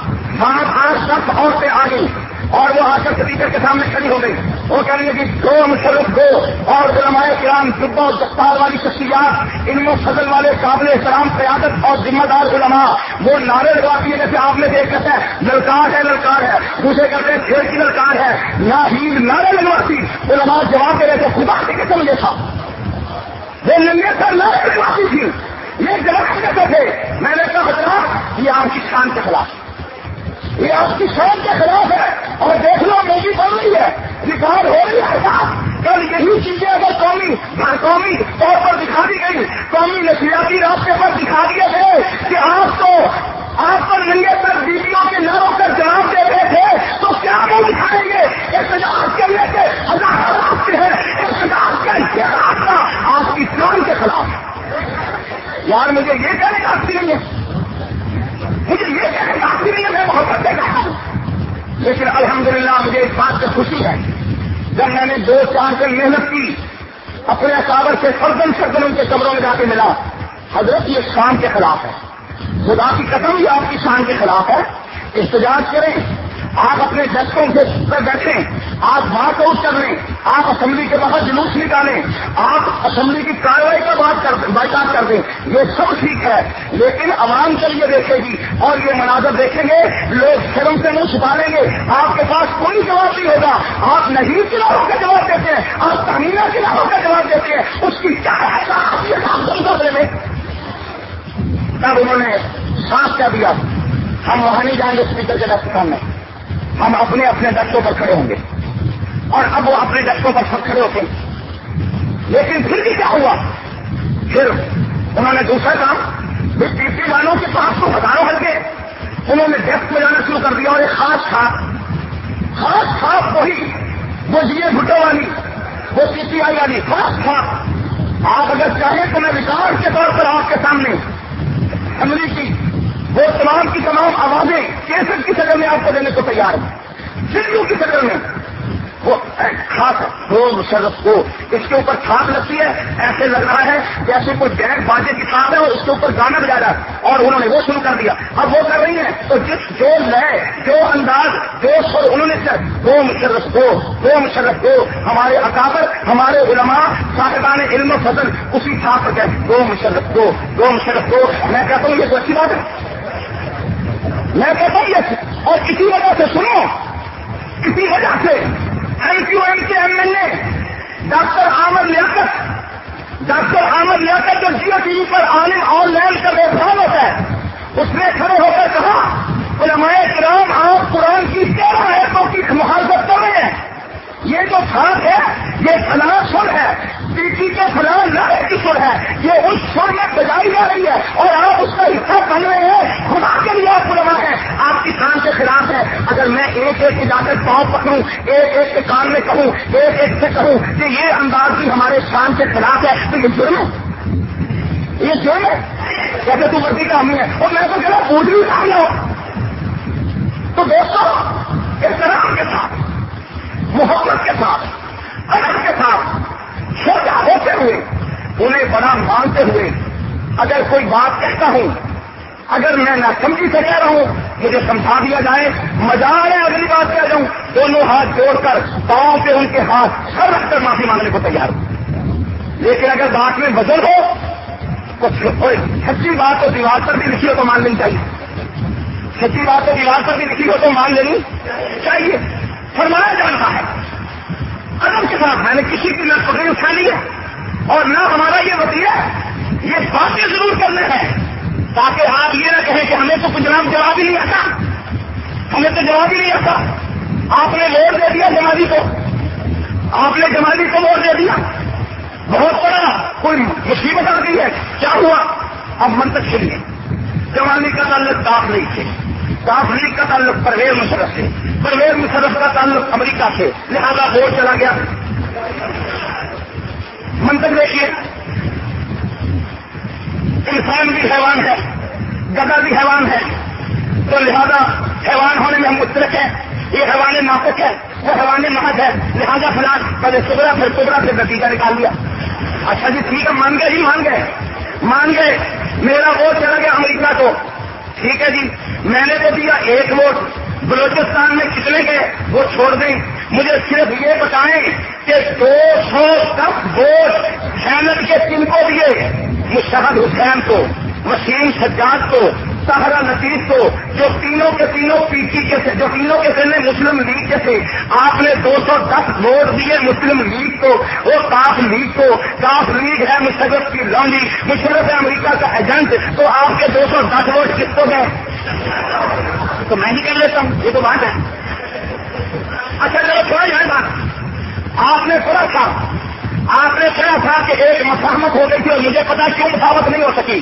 سات آٹھ دس عورتیں آ گئی اور وہ آ کر اسپیکر کے سامنے کھڑی ہو گئی. وہ کہہ رہی ہے کہ دو مشرف دو اور علماء کرام جبہ و دستار والی شخصیات علم و فضل والے قابل احترام قیادت اور ذمہ دار علماء وہ نعرے لگاتی ہے جیسے آپ نے دیکھ کہتے ہیں للکار ہے للکار ہے, دوسرے کہتے ہیں پھر کی للکار ہے, نہ ہی نعرے لگواتی. علماء جواب دے رہے تھے خدا کی قسم یہ تھا وہ ننگے سر نعرے لگواتی تھی, یہ جواب دیتے تھے. میں نے کہا حضرات یہ آپ کی شان کے خلاف, یہ آپ کی شان کے خلاف ہے. اور دیکھ لو مووی بن رہی ہے, ریکارڈ ہو رہی ہے. کل یہی چیزیں اگر قومی قومی طور پر دکھا دی گئی, قومی نشریاتی رابطے پر دکھا دیے گئے کہ آپ تو آپ پر ننگے پر بیویوں کے ناروں کر جواب دے رہے تھے, تو کیا وہ دکھائیں گے؟ احتجاج کرنے کے ہزار راستے ہیں, احتجاج کا یہ راستہ آپ کی شان کے خلاف. یار مجھے یہ کہنے کا حق نہیں ہے, مجھے یہ کہنے کا حق نہیں ہے, میں محبت سے کہا ہوں. لیکن الحمدللہ مجھے اس بات سے خوشی ہے جب میں نے دو چار دن محنت کی, اپنے اکابر سے سردن سردن ان کے قبروں میں جا کے ملا. حضرت یہ شان کے خلاف ہے, خدا کی قسم یہ آپ کی شان کے خلاف ہے. احتجاج کریں, آپ اپنے ڈسکوں کے پر بیٹھیں, آپ واک آؤٹ کر لیں, آپ اسمبلی کے باہر جلوس نکالیں, آپ اسمبلی کی کارروائی کا بات کر بائیکاٹ کر دیں, یہ سب ٹھیک ہے. لیکن عوام کے لیے دیکھے گی اور یہ مناظر دیکھیں گے, لوگ شرم سے منہ چھپا لیں گے, آپ کے پاس کوئی جواب نہیں ہوگا. آپ نہیں کناروں کا جواب دیتے ہیں, آپ تحمینا کناروں کا جواب دیتے ہیں, اس کی کیا ہے میں. تب انہوں نے صاف کہہ دیا ہم وہاں نہیں جائیں گے اسپیکر کے دفتر میں, ہم اپنے اپنے ڈسکوں پر کھڑے ہوں گے. اور اب وہ اپنے ڈسکوں پر سب کھڑے ہوتے ہیں. لیکن پھر بھی کیا ہوا, پھر انہوں نے دوسرا کام پی سی والوں کے پاس تو ہزاروں ہلکے, انہوں نے ڈیسک میں جانا شروع کر دیا. اور ایک خاص خاص خاص خاص وہی وہ جی بھٹو والی, وہ پی سی آئی والی خاص خاص. آپ اگر چاہیں تو میں ریکارڈ کے طور پر آپ کے سامنے اسمبلی کی وہ تمام کی تمام آوازیں کیسٹ کی شکل میں آپ کو دینے کو تیار ہیں, سیڈیو کی شکل میں. وہ خاص دو مشرف کو اس کے اوپر چھاپ لگتی ہے, ایسے لگ رہا ہے جیسے کوئی ڈیک باجے کی چھاپ ہے اور اس کے اوپر گانا بجا رہا ہے, اور انہوں نے وہ شروع کر دیا. اب وہ کر رہی ہیں تو جس جو لئے جو انداز جو سر انہوں نے کیا, دو مشرف کو دو مشرف کو ہمارے اکابر ہمارے علماء صاحبان علم و فضل اسی چھاپ پر گئے, دو مشرف کو دو مشرف کو. میں کہتا ہوں یہ تو اچھی بات ہے, میں کہتا ہوں یہ, اور کسی وجہ سے سنو, کسی وجہ سے ایم کیو ایم کے M L A doctor Aamir Liaquat doctor Aamir Liaquat جو جیو ٹی وی پر عالم آن لائن کا بیان ہوتا ہے, اس نے کھڑے ہو کر کہا علماء کرام آپ قرآن کی تیرہ آیتوں کی مخالفت کر رہے ہیں. یہ جو خاص ہے یہ فلاں سر ہے, پی ٹی کے فلاں نعرے کی سر ہے, یہ اس سر میں بجائی جا رہی ہے اور آپ اس کا حصہ بن رہے ہیں. خدا کے لیے آپ علماء ہیں, آپ کی شان کے خلاف ہے. اگر میں ایک ایک کی جا کر پاؤں پکڑوں, ایک ایک کے کان میں کہوں, ایک ایک سے کہوں کہ یہ انداز بھی ہمارے شان کے خلاف ہے, تو یہ جرم ہے, یہ جرم ہے. کہتے تو وردی کا ہم ہے, اور میں تو کہہ رہا پوچھ بھی کام لو. تو دوستوں احترام کے ساتھ, محبت کے ساتھ, ادب کے ساتھ چھوٹا ہوتے ہوئے, انہیں بڑا مانتے ہوئے اگر کوئی بات کہتا ہوں, اگر میں نہ سمجھی سے کہہ رہا ہوں مجھے سمجھا دیا جائے, مزاح ہے اگلی بات کہہ جاؤں, دونوں ہاتھ جوڑ کر پاؤں پہ ان کے ہاتھ سر رکھ کر معافی مانگنے کو تیار ہوں. لیکن اگر بات میں وزن ہو تو سچی بات تو دیوار پر بھی لکھی ہو تو مان لینی چاہیے, سچی بات تو دیوار پر بھی لکھی ہو تو مان لینی چاہیے. فرمایا جاتا ہے ادب کے ساتھ, میں نے کسی کی نہ پکڑی اٹھا لی ہے اور نہ ہمارا یہ وطیہ, یہ باتیں ضرور کرنے ہیں تاکہ آپ یہ نہ کہیں کہ ہمیں تو کچھ نام جواب ہی نہیں آتا, ہمیں تو جواب ہی نہیں آتا. آپ نے ووٹ دے دیا جمالی کو, آپ نے جمالی کو ووٹ دے دیا, بہت بڑا کوئی مصیبت آ گئی ہے, کیا ہوا؟ اب منطق چلیے, جمالی کا تعلق داخلی سے, داخلی کا تعلق پرویز مشرف سے, پرویز مشرف کا تعلق امریکہ سے, لہذا ووٹ چلا گیا. منطق دیکھیے, انسان بھی حیوان ہے, گدھا بھی حیوان ہے, تو لہذا حیوان ہونے میں ہم مشترک ہیں. یہ حیوان ناطق ہے, وہ حیوان محض ہے, لہذا فلان پہلے صبرا پھر صبرا سے نتیجہ نکال لیا. اچھا جی ٹھیک ہے, مان گئے ہی مان گئے مان گئے میرا ووٹ چلا گیا امریکہ کو, ٹھیک ہے جی. میں نے تو دیا ایک ووٹ، بلوچستان میں کتنے گئے وہ چھوڑ دیں، مجھے صرف یہ بتائیں کہ دو سو دس ووٹ خیانت کے کن کو دیے؟ مشتاق حسین کو، وسیم سجاد کو، طاہرہ لطیف کو، جو تینوں کے تینوں پی ٹی کے تھے، جو تینوں کے تھے مسلم لیگ کے تھے. آپ نے دو سو دس ووٹ دیے مسلم لیگ کو، وہ کاف لیگ کو. کاف لیگ ہے مشرف کی لانڈی، مشرف ہے امریکہ کا ایجنٹ، تو آپ کے دو سو دس ووٹ کس کو گئے؟ تو میں ہی کر لیتا ہوں، یہ تو بات ہے. اچھا چلو تھوڑا یاد بات، آپ نے پڑھا تھا آپ نے پڑھا تھا کہ ایک مفاہمت ہو گئی تھی، اور مجھے پتا کیوں مفاہمت نہیں ہو سکی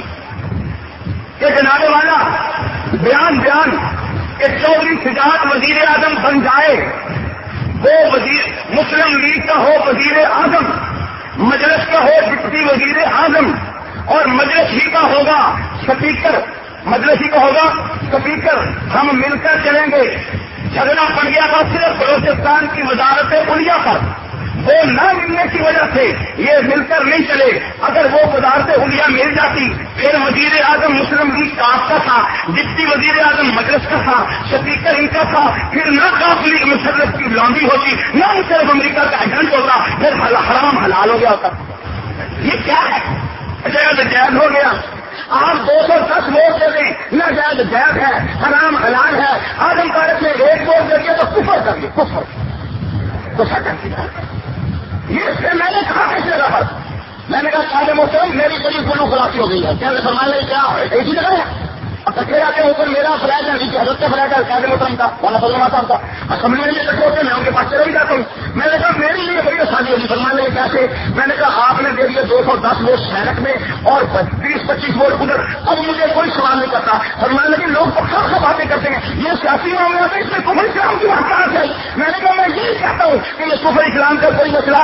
کہ جناب والا بیان بیان کہ چودھری شجاعت وزیر اعظم بن جائے، وہ وزیر مسلم لیگ کا ہو وزیر اعظم، مجلس کا ہو ڈپٹی وزیر اعظم، اور مجلس ہی کا ہوگا سپیکر، مجلس ہی کا ہوگا سپیکر. ہم مل کر چلیں گے. جھگڑا پڑ گیا تھا صرف بلوچستان کی وزارت علیا پر، وہ نہ ملنے کی وجہ سے یہ مل کر نہیں چلے. اگر وہ وزارت علیا مل جاتی پھر وزیر اعظم مسلم لیگ کاف کا تھا، ڈپٹی وزیر اعظم مجلس کا تھا، سپیکر ان کا تھا، پھر نہ کاف لیگ مشرف کی لانڈی ہوتی، نہ مشرف امریکہ کا ایجنٹ ہوتا، پھر حرام حلال ہو گیا ہوتا. یہ کیا ہے؟ جائز جائز ہو گیا. آپ دو سو دس ووٹ دے دیں، نہ جائز جائز ہے، حرام حلال ہے. آدم کارک نے ایک ووٹ دے دیا تو کفر کر دیا، کفر کفر کر دیا. یہ اس سے میں نے کہا کس جگہ پر؟ میں نے کہا قاضی محترم میری بڑی گلو خلاصی ہو گئی ہے. کیا فرمایا کیا ایک ہی جگہ ہے؟ اب کچھ آتے اوپر میرا فلیٹ ہے، نیچے حضرت کا فلیٹ ہے، قاضی محترم کا والا فضل صاحب کا. اسمبلی میں اکٹھے ہوتے میں ان کے پاس چلا ہی جاتا ہوں. میں نے کہا میری لیے بڑی آسانی ہوگی. فرمانے کیا سے میں نے کہا آپ نے دے دیے دو سو دس ووٹ سینٹ میں اور بیس پچیس ووٹ ادھر، اب مجھے کوئی سوال نہیں کرتا. فرمانے لگے لوگ تو خاص باتیں کرتے ہیں، یہ سیاسی معاملہ ہے، اس میں کفر اسلام کی بات کہاں سے؟ میں نے کہا میں یہی کہتا ہوں کہ یہ کفر اسلام کا کوئی مسئلہ،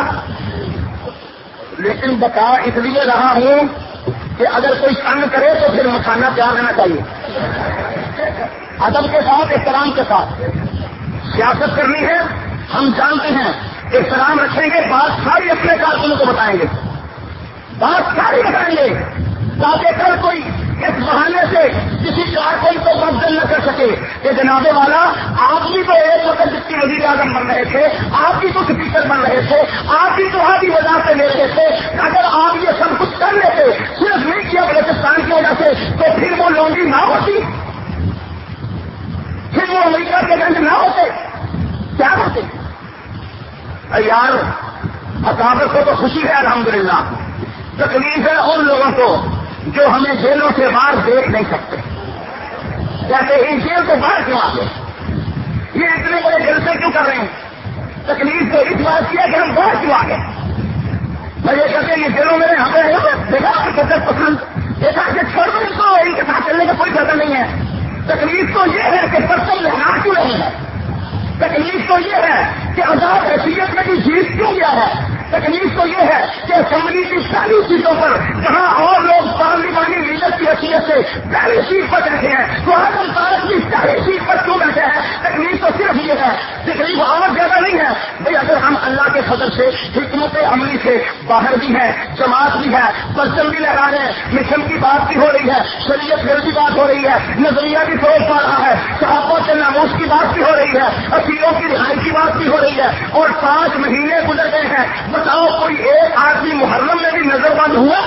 لیکن بتا اس لیے رہا ہوں کہ اگر کوئی تنگ کرے تو پھر مکھانا پیار رہنا چاہیے، ادب کے ساتھ، احترام کے ساتھ. سیاست کرنی ہے، ہم جانتے ہیں، احترام رکھیں گے، بات ساری اپنے کارکنوں کو بتائیں گے، بات ساری بتائیں گے تاکہ کل کوئی اس بہانے سے کسی کارکن کو بدل نہ کر سکے کہ جناب والا آپ بھی تو ایک وقت ڈپٹی وزیر اعظم بن رہے تھے، آپ بھی تو اسپیکر بن رہے تھے، آپ بھی تو آدھی وجہ سے لے رہے تھے. اگر آپ یہ سب کچھ کر لیتے صرف نہیں کیا بلوچستان کی وجہ سے تو پھر وہ لونڈی نہ ہوتی، پھر وہ امریکہ کے گنج نہ ہوتے، کیا ہوتے؟ یار اکابر کو تو خوشی ہے الحمدللہ، تکلیف ہے ان لوگوں کو جو ہمیں جیلوں سے باہر دیکھ نہیں سکتے. جیسے ان جیل سے باہر کیوں آ گئے؟ یہ اتنے بڑے جلسے کیوں کر رہے ہیں؟ تکلیف تو اس بات کی ہے کہ ہم باہر کیوں آ گئے. میں یہ کہتے ہیں یہ جیلوں میں ہم رہے ہو دیکھا شدت پسند، دیکھا کہ چھوڑ دیں ان کو، ان کے ساتھ چلنے کا کوئی فائدہ نہیں ہے. تکلیف تو یہ ہے کہ پرسن لہنا کیوں نہیں ہے. تکلیف تو یہ ہے کہ آزاد حیثیت میں بھی جیت کیوں گیا ہے. تکلیف تو یہ ہے کہ اسمبلی کی ساری سیٹوں پر جہاں اور لوگ پارلیمانی لیڈر کی حیثیت سے پہلی سیٹ پر بیٹھے ہیں تو آدم تارک کی پہلی سیٹ پر کیوں بیٹھے ہیں. تکلیف تو صرف یہ ہے، تکلیف اور زیادہ نہیں ہے. بھائی اگر ہم اللہ کے فضل سے حکمت عملی سے باہر بھی ہیں، جماعت بھی ہے، پرچم بھی لگا رہے ہیں، مشن کی بات بھی ہو رہی ہے، شریعت گھر کی بات ہو رہی ہے، نظریہ بھی سوچ پا رہا ہے، صحابہ کے ناموس کی بات بھی ہو رہی ہے، اسیروں کی رہائی کی بات بھی ہو رہی ہے، اور پانچ مہینے گزر گئے ہیں. بتاؤ کوئی ایک آدمی محرم میں بھی نظر بند ہوا؟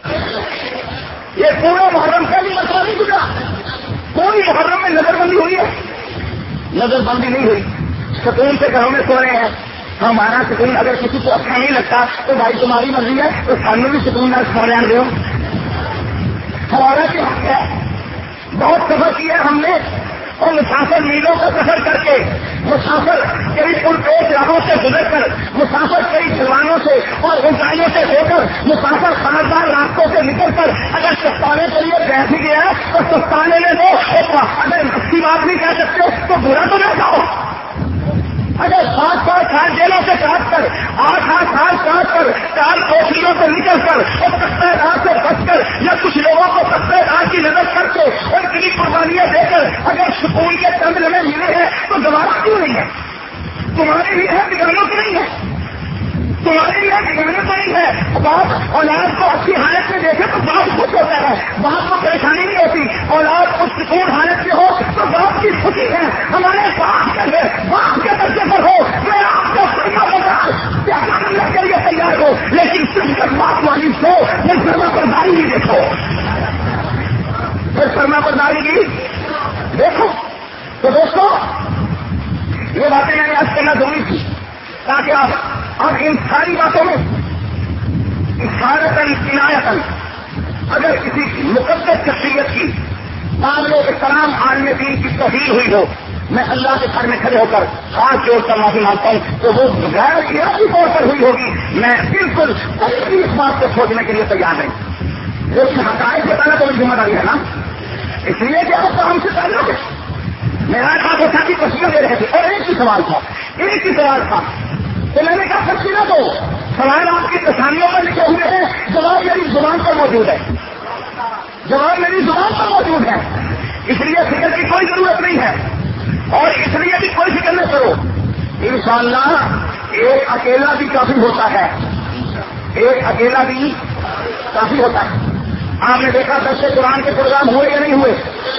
یہ پورا محرم کا بھی مسئلہ نہیں گزرا، کوئی محرم میں نظر بندی ہوئی ہے؟ نظر بندی نہیں ہوئی. سکون سے گھروں میں سو رہے ہیں. ہمارا سکون اگر کسی کو اچھا نہیں لگتا تو بھائی تمہاری مرضی ہے، تو سامنے بھی سکون نہ سو رہے ہو. ہمارا کیا حق ہے؟ بہت سفر کیا ہم نے، اور مسافر میلوں کا سفر کر کے، مسافر کئی پرپیش راہوں سے گزر کر، مسافر کئی جوانوں سے اور اونچائیوں سے ہو کر، مسافر خاندار راستوں سے نکل کر اگر سستانے کے لیے بیٹھ ہی گیا تو سستانے میں دو. اگر اچھی بات نہیں کہہ سکتے تو برا تو نہ کہو. اگر سات پانچ سال جیلوں سے کاٹ کر، آٹھ آٹھ سال کاٹ کر، چار کوٹریوں سے نکل کر اور سستے راہ سے بچ کر، یا کچھ لوگوں کو سستے راہ کی نظر کر کے اور اتنی قربانیاں دے کر اگر سکون کے چند لمحے ملے ہیں تو دوبارہ کیوں نہیں ہے؟ تمہارے بھی ہے، بگڑوں کی نہیں ہے. تمہارے بھی ہے یہ بگانے تو نہیں ہے. باپ اولاد کو اچھی حالت میں دیکھے تو باپ خوش ہوتا ہے, باپ کو پریشانی نہیں ہوتی. اولاد کو سکون حالت میں ہو تو باپ کی خوشی ہے. ہمارے باپ کے باپ کے درجے پر ہو, میں آپ کو فرما بردار کیا کرنے کے لیے تیار ہو, لیکن صرف جب باپ والی سو پھر فرما برداری نہیں دیکھو, پھر فرما برداری کی دیکھو. تو دوستوں یہ باتیں میں نے آج کرنا ضروری تھی تاکہ آپ اب ان ساری باتوں میں اشارتاً عنایتاً اگر کسی مقدس شخصیت کی قابل احترام عالم دین کی توہین ہوئی ہو, میں اللہ کے گھر میں کھڑے ہو کر ہاتھ جوڑ کر معافی مانگتا ہوں تو وہ غیر ارادی طور پر ہوئی ہوگی. میں بالکل کوئی بھی اس بات کو چھوڑنے کے لیے تیار نہیں, لیکن حقائق بتانا تو میری ذمہ داری ہے نا, اس لیے کہ آپ کا ہم سے تعلق ہے. میرا کہا تھا کہ تصویر دے رہے تھے اور ایک ہی سوال تھا, ایک ہی سوال تھا تو میں نے کہا سچی نہ دو, سوال آپ کی کسانیوں پر لکھے ہوئے ہیں, جواب میری زبان پر موجود ہے, جواب میری زبان پر موجود ہے. اس لیے فکر کی کوئی ضرورت نہیں ہے اور اس لیے بھی کوئی فکر نہ کرو. انشاءاللہ ایک اکیلا بھی کافی ہوتا ہے, ایک اکیلا بھی کافی ہوتا ہے. آپ نے دیکھا درس قرآن کے پروگرام ہوئے یا نہیں ہوئے؟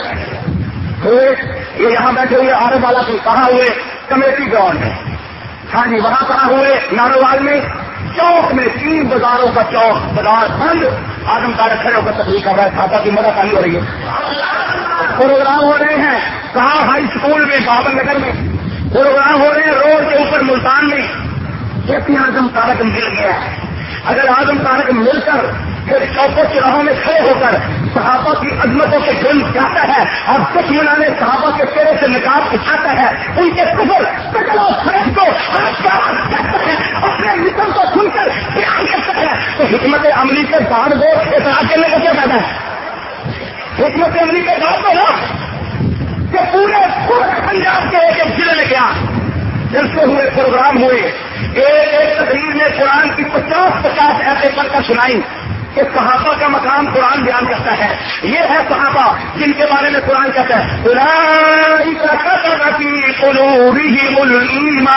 ہوئے. یہ یہاں بیٹھے ہوئے آرم والا کی کہاں ہوئے کمیٹی گراؤنڈ میں, ہاں جی وہاں کہاں ہوئے ناروال میں, چوک میں تین بازاروں کا چوک بازار بند, آدم تارک کھڑے ہو کر تقریر کر رہا ہے, کھاتا کی مدد آئی ہو رہی ہے. پروگرام ہو رہے ہیں کہاں ہائی اسکول میں بابر نگر میں, پروگرام ہو رہے ہیں روڈ کے اوپر ملتان میں. کیسے آدم تارک مل گیا ہے. اگر آدم تارک مل کر پھر چوکوں چراہوں میں کھڑے ہو کر صحابہ کی عظمتوں کے دل جاتا ہے اور کچھ منانے صحابہ کے چہرے سے نقاب اٹھاتا ہے, ان کے کفر قتل و فرق کو کرتا ہے, اپنے مشن کو سن کر بیان کرتا ہے, تو حکمت عملی کے بعد وہ اعتراض کرنے کو کیا کہتا ہے؟ حکمت عملی کے بعد تو نا کہ پورے پورے پنجاب کے ایک ایک ضلع میں گیا, جلسے ہوئے پروگرام ہوئے, ایک ایک تقریر میں قرآن کی پچاس پچاس ایسے پڑھ کر سنائی کہ صحابہ کا مقام قرآن بیان کرتا ہے. یہ ہے صحابہ جن کے بارے میں قرآن کہتا ہے اولئک کتب فی قلوبہم الایمان,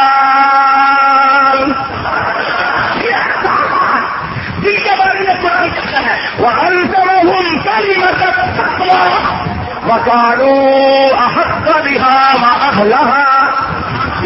جن کے بارے میں قرآن کہتا ہے وَأَلْزَمَهُمْ كَلِمَةَ التَّقْوَىٰ وَكَانُوا أَحَقَّ بِهَا وَأَهْلَهَا.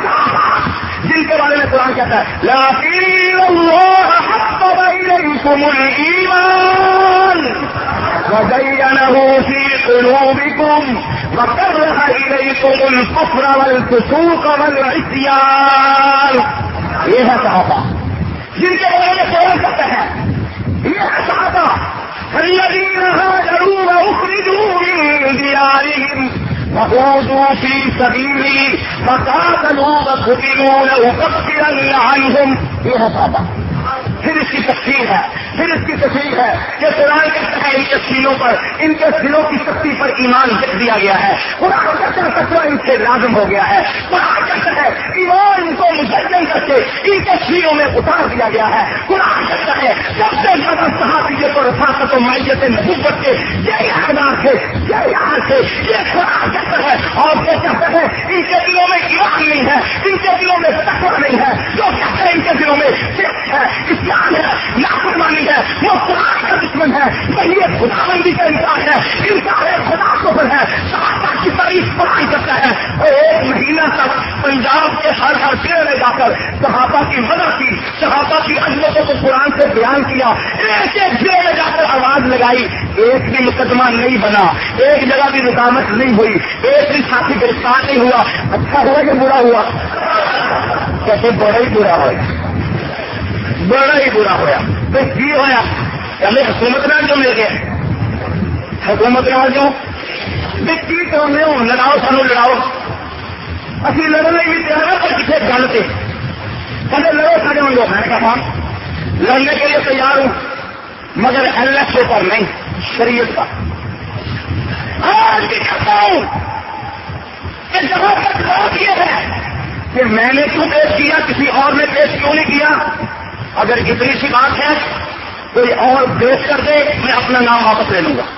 جن کے بارے میں قرآن کہتا ہے لَٰكِنَّ اللَّهَ حَبَّبَ إِلَيْكُمُ الْإِيمَانَ وَزَيَّنَهُ فِي قُلُوبِكُمْ وَكَرَّهَ إِلَيْكُمُ الْكُفْرَ وَالْفُسُوقَ وَالْعِصْيَانَ. یہ ہے صحابہ جن کے بارے میں قرآن کہتا ہے, یہ ہے صحابہ الذين هاجروا وأخرجوا من ديارهم وأوذوا في سبيلي فقاتلوا وقتلوا لأكفرن عنهم. یہ ہے صحابہ. پھر اس کی تفسیر ہے, پھر اس کی تفسیر ہے کہ قرآن کہتا ہے ان کے سینوں پر, ان کے سینوں کی سختی پر ایمان لکھ دیا گیا ہے. قرآن کہتا ہے کچرا ان سے لازم ہو گیا ہے. قرآن کہتا ہے ایمان کو مزین کر کے ان کے سینوں میں اتار دیا گیا ہے. قرآن کہتا ہے سب سے زیادہ صحابیت اور رفاقت و معیت نبوت کے یہی حقدار تھے, یہی حال تھے. یہ قرآن کہتا ہے اور وہ کہتا ہے ان کے دلوں میں ایمان نہیں ہے, ان کے دلوں میں تقویٰ نہیں ہے. جو کہتا ہے ان کے دلوں میں شرک ہے, اسلام ہے, نافرمانی ہے, وہ قرآن کا دشمن ہے. یہ خداوندی کا انکار ہے, انکار خدا کو پر ہے. صحابہ کی تعریف قرآن کرتا ہے. ایک مہینہ تک پنجاب کے ہر ہر ضلع میں جا کر صحابہ کی مدد کی, صحابہ کی عظمتوں کو قرآن سے بیان کیا, ایک ایک ضلع میں جا کر آواز لگائی. ایک بھی مقدمہ نہیں بنا, ایک جگہ بھی رکاوٹ نہیں ہوئی, ایک بھی ساتھی گرفتار نہیں ہوا. اچھا ہوا کہ برا ہوا؟ کیسے بڑا ہی برا ہوا, بڑا ہی برا ہوا. تو کی ہوا ہمیں حکومت راج جو مل گیا, حکومت راج جو کی کرنے ہو لڑاؤ سانو لڑاؤ, اسی لڑنے بھی تیار ہے. پر کسی گل سے کہتے لڑو سارے ہوں لوگ, میں نے کہا لڑنے کے لیے تیار ہوں مگر ایل ایس او پر نہیں, شریعت کا. آج بھی کہتا ہوں کہ جہاں تک بات یہ ہے کہ میں نے کیوں پیش کیا, کسی اور نے پیش کیوں نہیں کیا, اگر اتنی سی بات ہے کوئی اور پیش کر دے میں اپنا نام واپس لے لوں گا.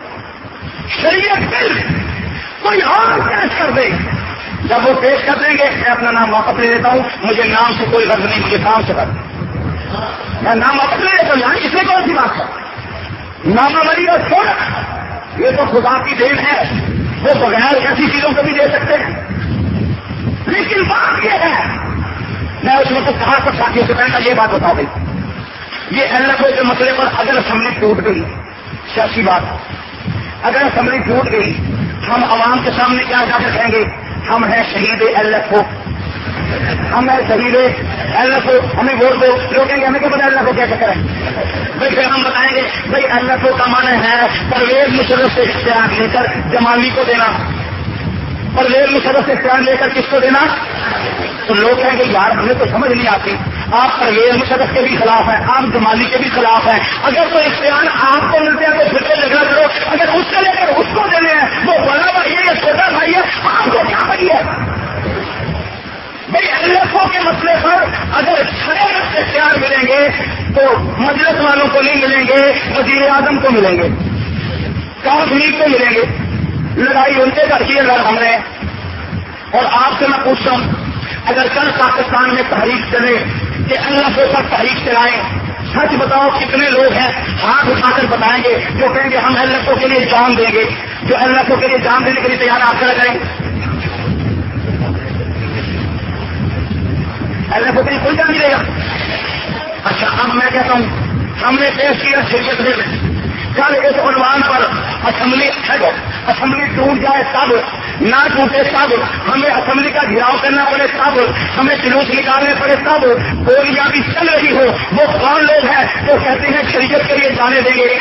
شریعت پھر کوئی اور پیش کر دے, جب وہ پیش کر دیں گے میں اپنا نام واپس لے لیتا ہوں. مجھے نام سے کوئی غرض نہیں, مجھے کام سے کر. میں نامہ بدلے تو یہاں اس میں کون سی بات ہے؟ نامہ بلی اور چھوڑ یہ تو خدا کی دین ہے، وہ بغیر ایسی چیزوں کو بھی دے سکتے ہیں. لیکن بات یہ ہے، میں اس وقت کہا تھا ساتھیوں سے پہلے یہ بات بتا دیں، یہ ایل ایف او کے مسئلے پر اگر اسمبلی ٹوٹ گئی، سیاسی بات، اگر اسمبلی ٹوٹ گئی، ہم عوام کے سامنے کیا جا کر کہیں گے؟ ہم ہیں شہید ایل ایف او، ہم ہیں شہید ایل ایف او، ہمیں ووٹ دو. لوگ کہیں گے ہمیں کیا پتا ایل ایف او کیا چکر ہے؟ بھائی پھر ہم بتائیں گے بھائی ایل ایف او کا معنی ہے پرویز مشرف سے اختیار لے کر جمالی کو دینا، پرویز مشرف سے اختیار لے کر کس کو دینا؟ تو لوگ کہیں گے یار ہمیں تو سمجھ نہیں آتی، آپ پرویز مشرف کے بھی خلاف ہیں، آپ جمالی کے بھی خلاف ہیں، اگر تو اختیار آپ کو ملتے ہیں تو پھر سے جھگڑا کرو، اگر اس سے لے کر اس کو دینے ہیں وہ بڑا بھائی ہے یا چھوٹا بھائی ہے، آپ کو کیا بھائی ہے؟ بھائی ایل ایف او کے مسئلے پر اگر چھ اختیار ملیں گے تو مجلس والوں کو نہیں ملیں گے، وزیر اعظم کو ملیں گے، کونسل کو ملیں گے. لڑائی ان کے گھر کی ہے، لڑ ہم رہے ہیں. اور آپ سے میں پوچھتا ہوں اگر کل پاکستان میں تحریک چلے کہ ایل ایف او پر تحریک چلائیں، سچ بتاؤ کتنے لوگ ہیں ہاتھ اٹھا کر بتائیں گے جو کہیں گے ہم ایل ایف او کے لیے جان دیں گے، جو ایل ایف او کے لیے جان دینے کے لیے تیار آپ کر کریں؟ ایل ایف او کے لیے کوئی جان نہیں دے گا. اچھا اب میں کہتا ہوں ہم نے پیش کیا شریعت میں کل اس عنوان پر اسمبلی اسمبلی ٹوٹ جائے تب، نہ ٹوٹے تب، ہمیں اسمبلی کا گھیراؤ کرنا پڑے تب، ہمیں جلوس نکالنے پڑے تب، گولیاں بھی چل رہی ہو، وہ کون لوگ ہیں جو کہتے ہیں شریعت کے لیے جانے دیں گے؟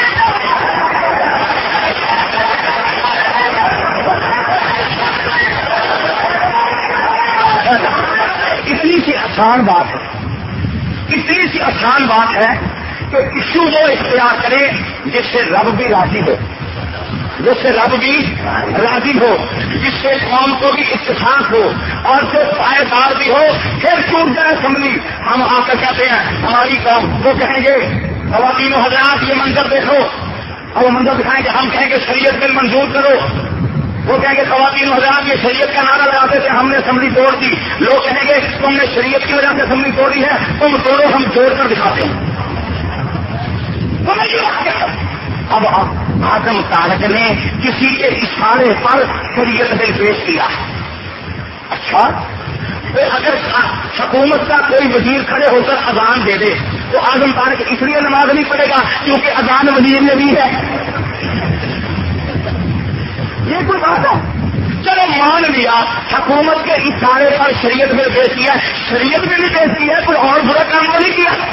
اتنی سی آسان بات ہے، اتنی سی آسان بات ہے کہ ایشو وہ اختیار کرے جس سے رب بھی راضی ہو، جس سے رب بھی راضی ہو، جس سے قوم کو بھی اتفاق ہو اور جو پائیدار بھی ہو. پھر ٹوٹ جائے اسمبلی، ہم آ کر کہتے ہیں ہماری قوم، وہ کہیں گے خواتین و حضرات یہ منظر دیکھو، اور وہ منظر دکھائیں گے، ہم کہیں گے شریعت بل منظور کرو، وہ کہیں گے خواتین و حضرات یہ شریعت کا نعرہ لگاتے تھے ہم نے اسمبلی توڑ دی، لوگ کہیں گے تم نے شریعت کی وجہ سے اسمبلی توڑی ہے، تم توڑو ہم توڑ کر دکھاتے ہیں. اب اعظم طارق نے کسی کے اشارے پر شریعت بل پیش کیا. اچھا تو اگر حکومت کا کوئی وزیر کھڑے ہو کر اذان دے دے تو اعظم طارق اس لیے نماز نہیں پڑھے گا کیونکہ اذان وزیر نے بھی ہے؟ یہ کوئی بات ہے؟ چلو مان لیا حکومت کے اشارے پر شریعت بل پیش کیا، شریعت بل بھی پیش کی ہے، کوئی اور برا کام وہ نہیں کیا.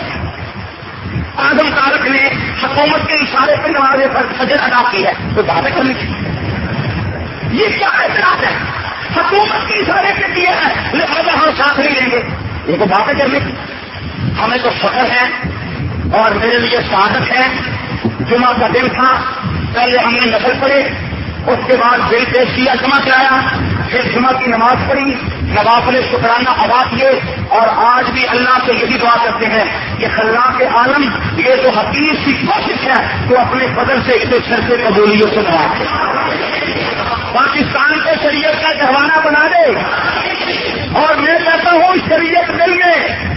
اعظم طارق نے حکومت کے اشارے پر نماز فجر ادا کی ہے، تو باتیں کرنی چاہیے. یہ کیا اعتراض ہے؟ حکومت کے اشارے پہ کیا ہے لہٰذا ہم ساتھ نہیں لیں گے، یہ تو باتیں کرنی کی. ہمیں تو فخر ہے اور میرے لیے سعادت ہے. جمعہ کا دن تھا، پہلے ہم نے نفل پڑھے، اس کے بعد بل پیش کیا، جمع کرایا، پھر جمعہ کی نماز پڑھی، نوافل شکرانہ ادا کیے، اور آج بھی اللہ سے یہی دعا کرتے ہیں کہ خلاق عالم یہ جو حقیقی سی کوشش ہے تو اپنے فضل سے اسے شرط قبولیت سے نوازے، پاکستان کو شریعت کا گہوارہ بنا دے. اور میں کہتا ہوں شریعت بل میں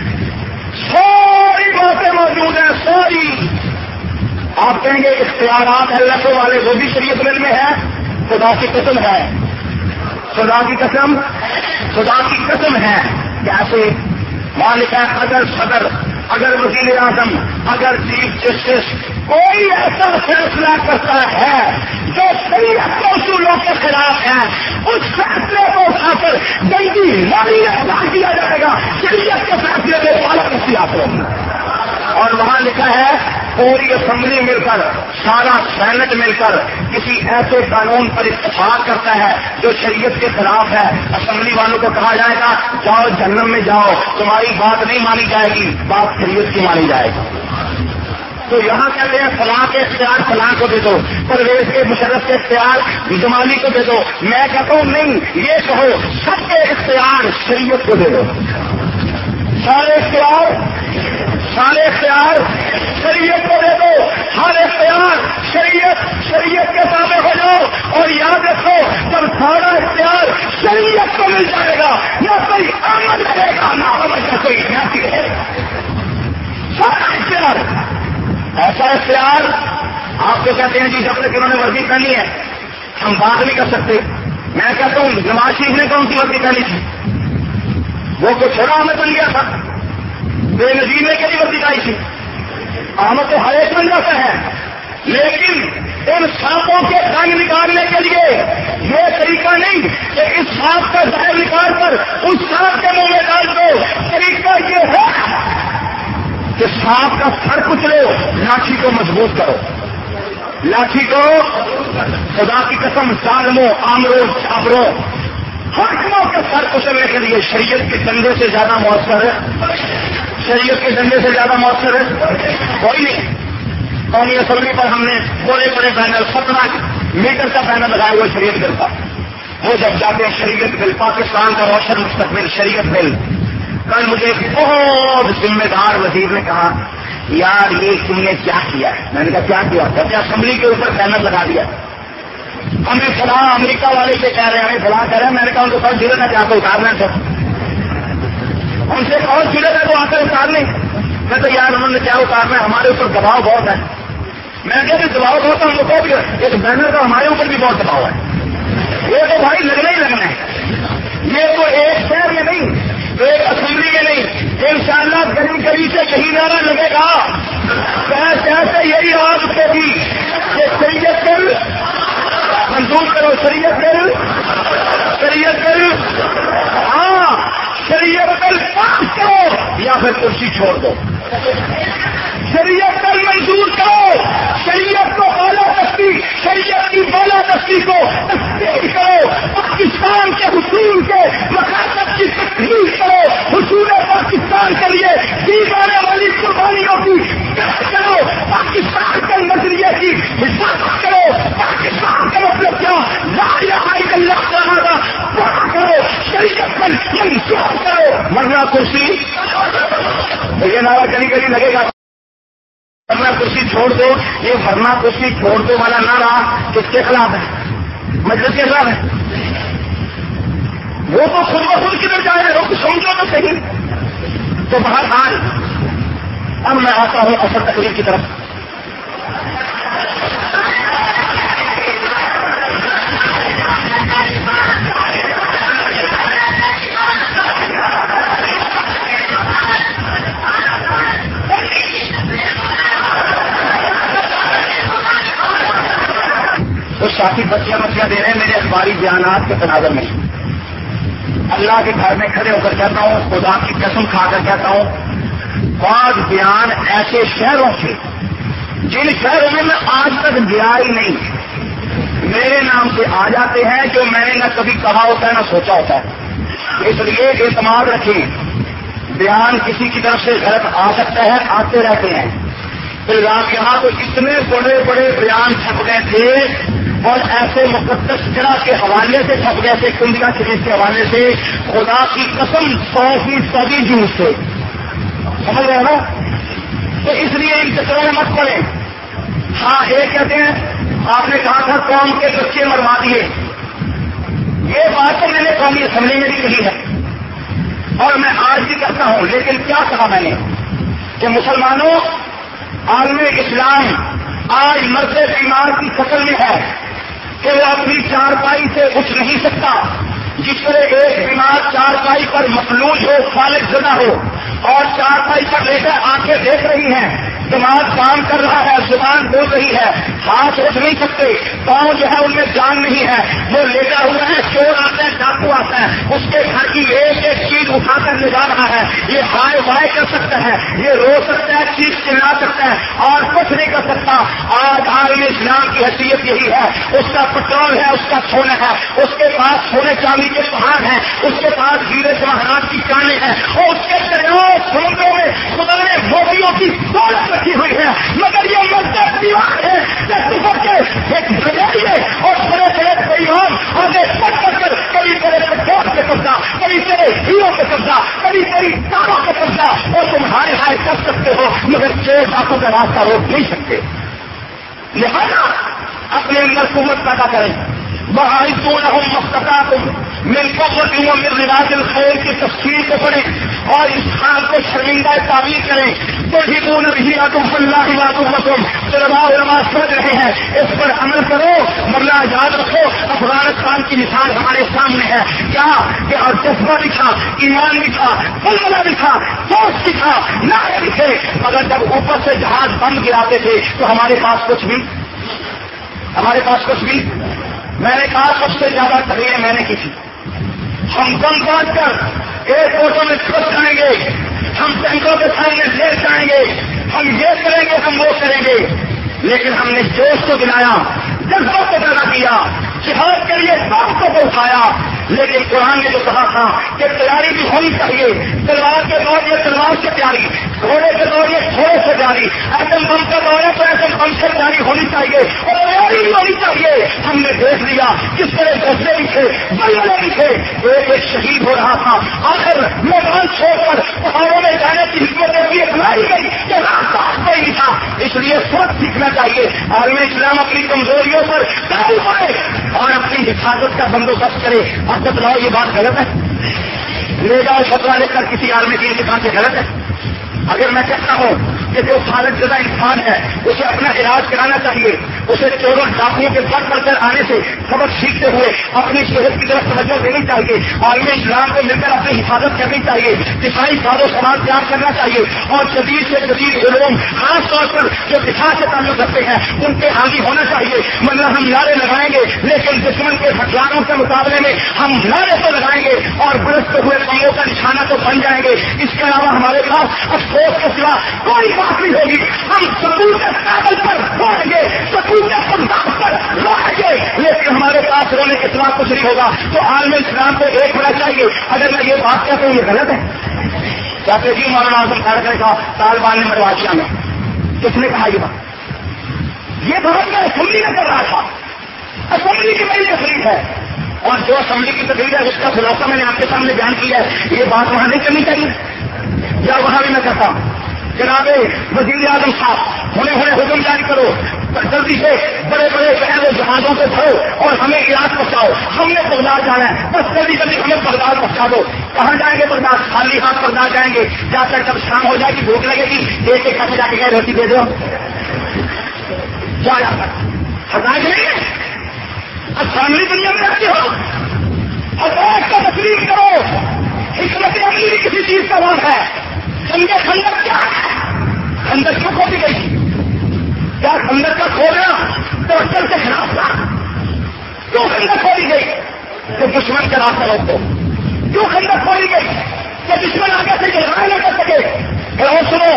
ساری باتیں موجود ہیں، ساری. آپ کہیں گے اختیارات ایل ایف او والے وہ بھی شریعت بل میں ہے، خدا کی قسم ہے، خدا کی قسم خدا کی قسم ہے. کیسے؟ مالک ہے اگر صدر، اگر وزیر اعظم، اگر چیف جسٹس کوئی ایسا فیصلہ کرتا ہے جو شریعت کے اصولوں کے خلاف ہے، اس فیصلے کو اٹھا کر جنگی مالی ادا کیا جائے گا، شریعت کے فیصلے میں پالن اختیار ہوگی. اور وہاں لکھا ہے پوری اسمبلی مل کر، سارا سینٹ مل کر کسی ایسے قانون پر اتفاق کرتا ہے جو شریعت کے خلاف ہے، اسمبلی والوں کو کہا جائے گا جاؤ جہنم میں جاؤ، تمہاری بات نہیں مانی جائے گی، بات شریعت کی مانی جائے گی. تو یہاں کہتے ہیں فلاں کے اختیار فلاں کو دے دو، پرویز کے مشرف کے اختیار جمالی کو دے دو. میں کہتا ہوں نہیں، یہ کہو سب کے اختیار شریعت کو دے دو، سارے اختیار سارے اختیار شریعت کو دے دو، ہر اختیار شریعت شریعت کے تابع ہو جاؤ. اور یاد رکھو جب سارا اختیار شریعت کو مل جائے گا نہ کوئی عمل کرے گا نہ عمل کا کوئی حیثیت ہے. سارا ایسا اختیار آپ تو کہتے ہیں جی جب تک انہوں نے ورزی کرنی ہے ہم بات نہیں کر سکتے. میں کہتا ہوں نواز شریف نے کون سی ورزی کرنی تھی؟ وہ تو چھوڑا ہمیں بن گیا تھا. بے نظیر نے کبھی ورزی کرائی تھی؟ احمد تو ہر ایک بن جاتا ہے. لیکن ان سانپوں کے رنگ نکالنے کے لیے یہ طریقہ نہیں کہ اس سانپ کا زہر نکال کر اس سانپ کے منہ میں ڈال دو. طریقہ یہ ہے کہ سانپ کا سر کچلو، لاٹھی کو مضبوط کرو. لاٹھی کو خدا کی قسم ظالموں، آمروں، چھاپروں، حاکموں کے سر کچلنے کے لیے شریعت کے ڈنڈے سے زیادہ مؤثر ہے. شریعت کے ڈنڈے سے زیادہ مؤثر ہے کوئی نہیں. قومی اسمبلی پر ہم نے بڑے بڑے بینر، سترہ میٹر کا بینر لگایا ہوا شریعت بل کا. وہ جب جاتے ہیں شریعت بل، پاکستان کا روشن مستقبل، شریعت بل. کل مجھے ایک بہت ذمہ دار وزیر نے کہا یار یہ تم نے کیا کیا ہے؟ میں نے کہا کیا کیا؟ کہتے اسمبلی کے اوپر بینر لگا دیا. ہمیں فلاں امریکہ والے سے کہہ رہے ہیں، ہمیں فلاں کہہ رہے ہیں. میں نے کہا ان کو کون ضرورت ہے کہ آپ کو اتارنا ہے؟ ان سے کون ضرورت ہے تو آ کر اتارنے؟ کہتے یار انہوں نے کیا اتارنا ہے، ہمارے اوپر دباؤ بہت ہے. میں کہتے دباؤ بہت ہے، ہم لوگوں کو ایک بینر کا ہمارے اوپر بھی بہت دباؤ ہے. یہ تو بھائی لگنا ہی لگنا ہے. یہ تو ایک شہر میں نہیں، ایک اسمبلی میں نہیں، انشاءاللہ گلی گلی سے کہیں نعرہ لگے گا. کیسے یہی آج ہوگی کہ شریعت بل منظور کرو، شریعت بل، شریعت بل، ہاں شریعت بل پاس کرو یا پھر کرسی چھوڑ دو. شریعت بل منظور کرو، شریعت کو بالا دستی، شریعت کی بالا دستی کو تسلیم کرو. پاکستان کے حصول کے مقاصد کی تکمیل کرو. حصول پاکستان کے لیے دی جانے والی قربانیوں کی کرو. پاکستان کے نظریے کی حفاظت کرو. پاکستان کا مطلب کیا؟ لا الہ الا اللہ کا پورا کرو. شریعت بل منظور کرو. ورنہ کرسی یہ نعرہ کہیں کہیں لگے گا ورنہ کرسی چھوڑ دو. یہ ورنہ کرسی چھوڑ دو والا نعرہ کس کے خلاف ہے؟ مجلس کے خلاف ہے. وہ تو خود بخود کدھر جائے گا، لوگ سمجھو تو صحیح. تو بہرحال اب میں آتا ہوں اصل تقریر کی طرف. تو ساتھی بچیاں بچیاں دے رہے ہیں میرے اخباری بیانات کے تناظر میں. اللہ کے گھر میں کھڑے ہو کر کہتا ہوں، خدا کی قسم کھا کر کہتا ہوں، بعض بیان ایسے شہروں سے جن شہروں میں میں آج تک گیا ہی نہیں میرے نام سے آ جاتے ہیں جو میں نے نہ کبھی کہا ہوتا ہے نہ سوچا ہوتا ہے. اس لیے اعتماد رکھیں. بیان کسی کی طرف سے غلط آ سکتا ہے، آتے رہتے ہیں. پھر رات یہاں تو اتنے بڑے بڑے بیان چھپ گئے تھے اور ایسے مقدس جگہ کے حوالے سے چھپ گئے تھے، کنڈیا شریف کے حوالے سے، خدا کی قسم سو فیصدی جھوٹ سے. سمجھ رہے ہو؟ تو اس لیے ان چکروں میں مت پڑے. ہاں ایک کہتے ہیں آپ نے کہا تھا قوم کے بچے مروا دیے. یہ بات تو میں نے قومی اسمبلی میں بھی کہی ہے اور میں آج بھی کرتا ہوں. لیکن کیا کہا میں نے کہ مسلمانوں، عالم اسلام آج مرد بیمار کی شکل میں ہے کہ وہ اپنی چارپائی سے اٹھ نہیں سکتا. جس طرح ایک بیمار چارپائی پر مفلوج ہو، فالج زدہ ہو اور چارپائی پر لے کر آنکھیں دیکھ رہی ہیں، دماغ کام کر رہا ہے، زبان بول رہی ہے، ہاتھ اٹھ نہیں سکتے، پاؤں جو ہے ان میں جان نہیں ہے، وہ لیٹا ہوا ہے، چور آتا ہے، ڈاکو آتا ہے، اس کے گھر کی ایک ایک چیز اٹھا کر لے جا رہا ہے. یہ ہائے وائے کر سکتا ہے، یہ رو سکتا ہے، چیخ چلا سکتا ہے اور کچھ نہیں کر سکتا. آج عالم اسلام کی حیثیت یہی ہے. اس کا پٹرول ہے، اس کا سونا ہے، اس کے پاس سونے چاندی کے پہاڑ ہیں، اس کے پاس ہیرے جواہرات کی کانیں ہیں اور اس کے دریاؤں سمندروں میں خدا نے موتیوں کی دولت رکھی ہوئی ہے. مگر یہ مذہب دیوار ہے ایک بجائیے اور بڑے بڑے بےمان آگے پٹ کر کر کبھی تیرے پٹرول پہ قبضہ، کبھی تیرے ہیروں پہ قبضہ، کبھی تیری تاروں پہ قبضہ اور تم ہائے ہائے کر سکتے ہو مگر چھ ڈاکوں کا راستہ روک نہیں سکتے. لہذا اپنے اندر قوت پیدا کریں. وَأَعِدُّوا مَسْتَطَعْتُم مِّن قُوَّةٍ وَمِن رِّبَاطِ الْخَيْلِ کی تفصیل کو پڑھیں اور اس حال کو شرمندہ تعبیر کریں تو ٹھیک بھی تم اللہ تم طلباء علماء سمجھ رہے ہیں، اس پر عمل کرو ورنہ یاد رکھو افغانستان کی مثال ہمارے سامنے ہے کیا کہ اور جذبہ بھی تھا، ایمان بھی تھا، بلبلہ بھی تھا، سوچ بھی تھا، نعرے بھی تھے، مگر جب اوپر سے جہاز بم گراتے تھے تو ہمارے پاس کچھ بھی ہمارے پاس کچھ بھی میں نے کہا سب سے زیادہ تقریریں میں نے کی تھی، ہم بم باندھ کر ایئرپورٹوں میں چھپ جائیں گے، ہم ٹینکوں کے سامنے لے جائیں گے، ہم یہ کریں گے، ہم وہ کریں گے، لیکن ہم نے جوش کو دلایا، جذبہ کو پیدا کیا، جہاد کے لیے طاقتوں کو اٹھایا، لیکن قرآن نے جو کہا تھا کہ تیاری بھی ہونی چاہیے، تلوار کے دور یہ تلوار سے تیاری، گھوڑے کے دور یہ گھوڑے سے تیاری، ایٹم بم کا دور ہے تو ایٹم بم سے تیاری ہونی چاہیے اور تیاری بھی ہونی چاہیے۔ ہم نے دیکھ لیا کس طرح فیصلے بھی تھے، بلبلے بھی تھے، ایک ایک شہید ہو رہا تھا، آخر میدان چھوڑ کر پہاڑوں میں جانے کی حکمت بھی اپنائی گئی کہ راستہ کوئی نہیں تھا، اس لیے سوچ سیکھنا چاہیے، عالم اسلام اپنی کمزوریوں پر قابو پائے اور اپنی حفاظت کا بندوبست کرے۔ اب بتلاؤ یہ بات غلط ہے؟ لے جاؤ فتوا لے کر کسی عالم دین کے پاس سے غلط ہے؟ اگر میں کہتا ہوں کہ جو حالت زدہ انسان ہے اسے اپنا علاج کرانا چاہیے، اسے چوروں ڈاکوؤں کے بڑھ بڑھ کر آنے سے سبق سیکھتے ہوئے اپنی صحت کی طرف توجہ دینی چاہیے، عالم اسلام کو مل کر اپنی حفاظت کرنی چاہیے، دفاعی ساز و سامان تیار کرنا چاہیے اور جدید سے جدید علوم خاص طور پر جو دفاع سے تعلق رکھتے ہیں ان پہ حاوی ہونا چاہیے، ورنہ ہم نعرے لگائیں گے لیکن دشمن کے ہتھیاروں کے مقابلے میں ہم نعرے تو لگائیں گے اور برستے ہوئے بموں کا نشانہ تو بن جائیں گے، اس کے علاوہ ہمارے پاس افسوس کے سوا کوئی بات نہیں ہوگی، ہم سکول کے کاغذ پر روئیں گے، سکول کے خدمات پر روئیں گے، لیکن ہمارے پاس رونے کے سوا کچھ نہیں ہوگا۔ تو عالم اسلام کو ایک ہونا چاہیے۔ اگر میں یہ بات کہتا ہوں یہ غلط ہے کیا کہ جی مولانا اعظم خان کا طالبان نے مرواشیا میں کس نے کہا یہ بات؟ یہ بات میں اسمبلی میں کر رہا تھا، اسمبلی کی میری تقریر ہے اور جو اسمبلی کی تقریر ہے اس کا خلاصہ میں نے آپ کے سامنے بیان کیا ہے، یہ بات وہاں نہیں کرنی چاہیے یا وہاں بھی میں کرتا ہوں؟ جناب وزیر اعظم صاحب ہونے ہونے حکم جاری کرو، جلدی سے بڑے بڑے پہلے جہازوں سے بھرو اور ہمیں عراق پہنچاؤ، ہم نے بغداد جانا ہے، بس جلدی جلدی ہمیں بغداد پہنچا دو۔ کہاں جائیں گے بغداد؟ خالی ہاتھ بغداد جائیں گے، جا کر جب شام ہو جائے گی بھوک لگے گی ایک ایک کھانے جا کے روٹی دے دو، جا جا کر ہٹائے نہیں ہے۔ اب سامنے دنیا میں رہتے ہو اور ایک کا تسلیم کرو، حکمت عملی بھی کسی چیز کا نام ہے۔ سمجھے خندق کیا ہے؟ خندق کیوں کھودی گئی تھی؟ کیا خندق کا کھودنا تو اچل کے خلاف تھا؟ کیوں خندق کھودی گئی؟ کہ دشمن کا راستہ روک دو۔ کیوں خندق کھودی گئی؟ کہ دشمن آگے سے گرفت نہ کر سکے۔ پھر وہ سنو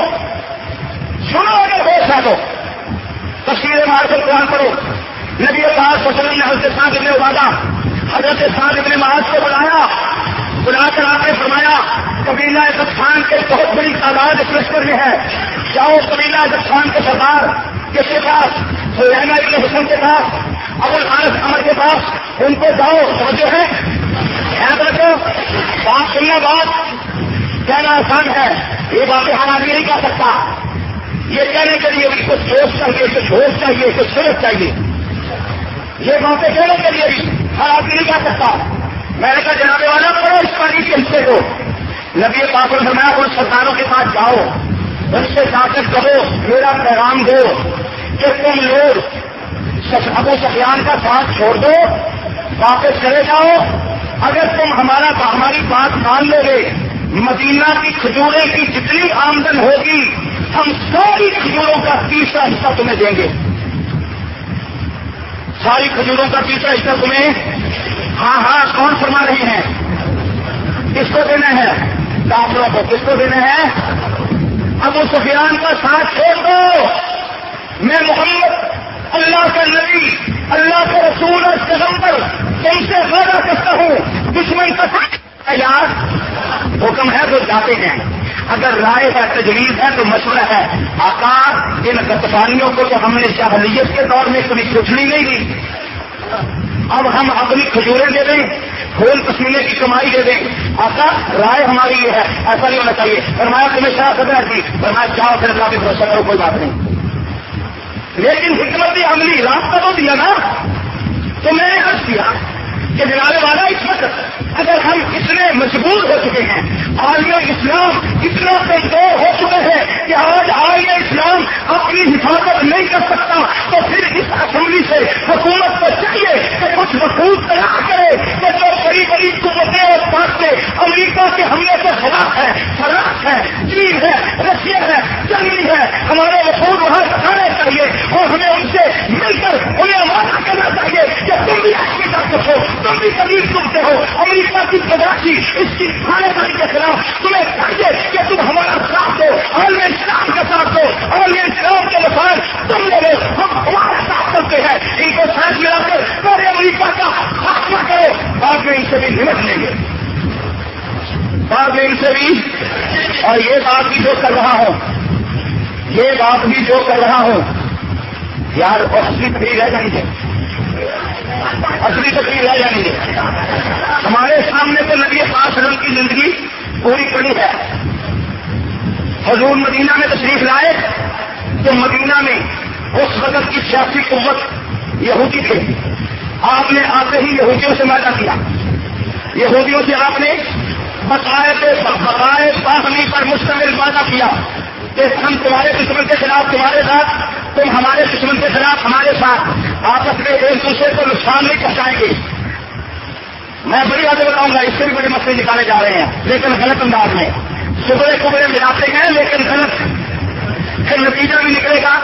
سنو اگر ہوش ہے تو تفسیر معرفت قرآن پڑھو۔ نبی پاک صلی اللہ علیہ وسلم نے حضرت سعد ابن عبادہ حضرت سعد ابن معاذ کو بلایا، بلا کر آپ نے فرمایا قبیلہ غطفان کے بہت بڑی تعداد اس لشکر میں ہے، جاؤ قبیلہ غطفان کے سردار کس کے پاس؟ سلیمان ابن حسن کے پاس، ابو الحارث عمر کے پاس، ان کو جاؤ سمجھے ہیں، یاد رکھو بات سننا، بات کہنا آسان ہے، یہ باتیں ہم آدمی نہیں کہہ سکتا، یہ کہنے کے لیے بھی کچھ سوچ چاہیے، کچھ ہوش چاہیے، کچھ سمجھ چاہیے، یہ باتیں کہنے کے لیے بھی ہر آدمی نہیں کہہ سکتا۔ میں نے کہا جناب والا پڑھو اس پانی کے حصے کو، نبی پاک نے فرمایا ان سرداروں کے پاس جاؤ، ان سے جا کر کہو میرا پیغام دو کہ تم لوگ ابو سفیان کا ساتھ چھوڑ دو، واپس چلے جاؤ، اگر تم ہمارا ہماری بات مان لو گے مدینہ کی کھجوریں کی جتنی آمدن ہوگی ہم ساری کھجوروں کا تیسرا حصہ تمہیں دیں گے، ساری کھجوروں کا تیسرا حصہ تمہیں۔ ہاں ہاں کون فرما رہے ہیں؟ کس کو دینا ہے؟ کافروں کو۔ کس کو دینا ہے؟ ابو سفیان کا ساتھ چھوڑ دو، میں محمد اللہ کا نبی اللہ کا رسول اور پیغمبر تم سے وعدہ کرتا ہوں دشمن کا ساتھ یار حکم ہے تو جاتے ہیں، اگر رائے ہے تجویز ہے تو مشورہ ہے۔ آقا ان غطفانیوں کو تو ہم نے جاہلیت کے دور میں کبھی کچھڑی نہیں دی، اب ہم اپنی کھجوریں دے دیں، خون پسینے کی کمائی دے دیں۔ آقا رائے ہماری یہ ہے، ایسا نہیں ہونا چاہیے۔ فرمایا تمہیں شاہ صدر کی، فرمایا جاؤ پھر اللہ پہ بھروسہ کرو، کوئی بات نہیں، لیکن حکمت عملی راستہ تو دیا نا۔ تو میں نے عرض کیا کہ جناب والا اس وقت اگر ہم اتنے مجبور ہو چکے ہیں، عالم اسلام اتنا کمزور ہو چکے ہیں کہ آج عالم اسلام اپنی حفاظت نہیں کر سکتا تو پھر اس اسمبلی سے حکومت کو چاہیے کہ کچھ وقوع تیار کرے کہ جو بڑی بڑی قوتیں اور طاقتیں امریکہ کے حملے سے خلاف ہے، فرانس ہے، چین ہے، رشیا ہے، جرمنی ہے، ہمارے وقوع وہاں بتانا چاہیے اور ہمیں ان سے مل کر انہیں وعدہ کرنا چاہیے کہ تم بھی ایسی طاقت ہو، تم بھی قریب تمتے ہو، امریکہ کی تداشی اس کی کھانے داری کے خلاف تمہیں چاہیے کہ تم ہمارا ساتھ دو، عالم اسلام کا ساتھ دو، عالم اسلام کے مفاد تم لے لو، ہم ہمارا ساتھ کرتے ہیں، ان کو ساتھ ملا کر پورے امریکہ کا خاتمہ کرو، بعد میں ان سے بھی نمٹ لیں گے، بعد میں ان سے بھی، اور یہ بات بھی جو کر رہا ہوں، یہ بات بھی جو کر رہا ہوں یار اصلی تقریر رہ جانی چاہیے، اصلی تقریر رہ جانی چاہیے۔ ہمارے سامنے تو نبی پاک صلی اللہ علیہ وسلم کی زندگی پوری پڑی ہے۔ حضور مدینہ میں تشریف لائے تو مدینہ میں اس وقت کی سیاسی قوت یہودی تھے، آپ نے آتے ہی یہودیوں سے معاہدہ کیا، یہودیوں سے آپ نے بقائے بقائے باہمی پر مشتمل وعدہ کیا کہ ہم تمہارے دشمن کے خلاف تمہارے ساتھ، تم ہمارے دشمن کے خلاف ہمارے ساتھ، آپس میں ایک دوسرے کو نقصان نہیں پہنچائیں گے۔ میں بڑی باتیں بتاؤں گا، اس سے بھی بڑے مسئلے نکالے جا رہے ہیں لیکن غلط انداز میں، سبرے کبرے ملاتے ہیں لیکن غلط، پھر نتیجہ بھی نکلے گا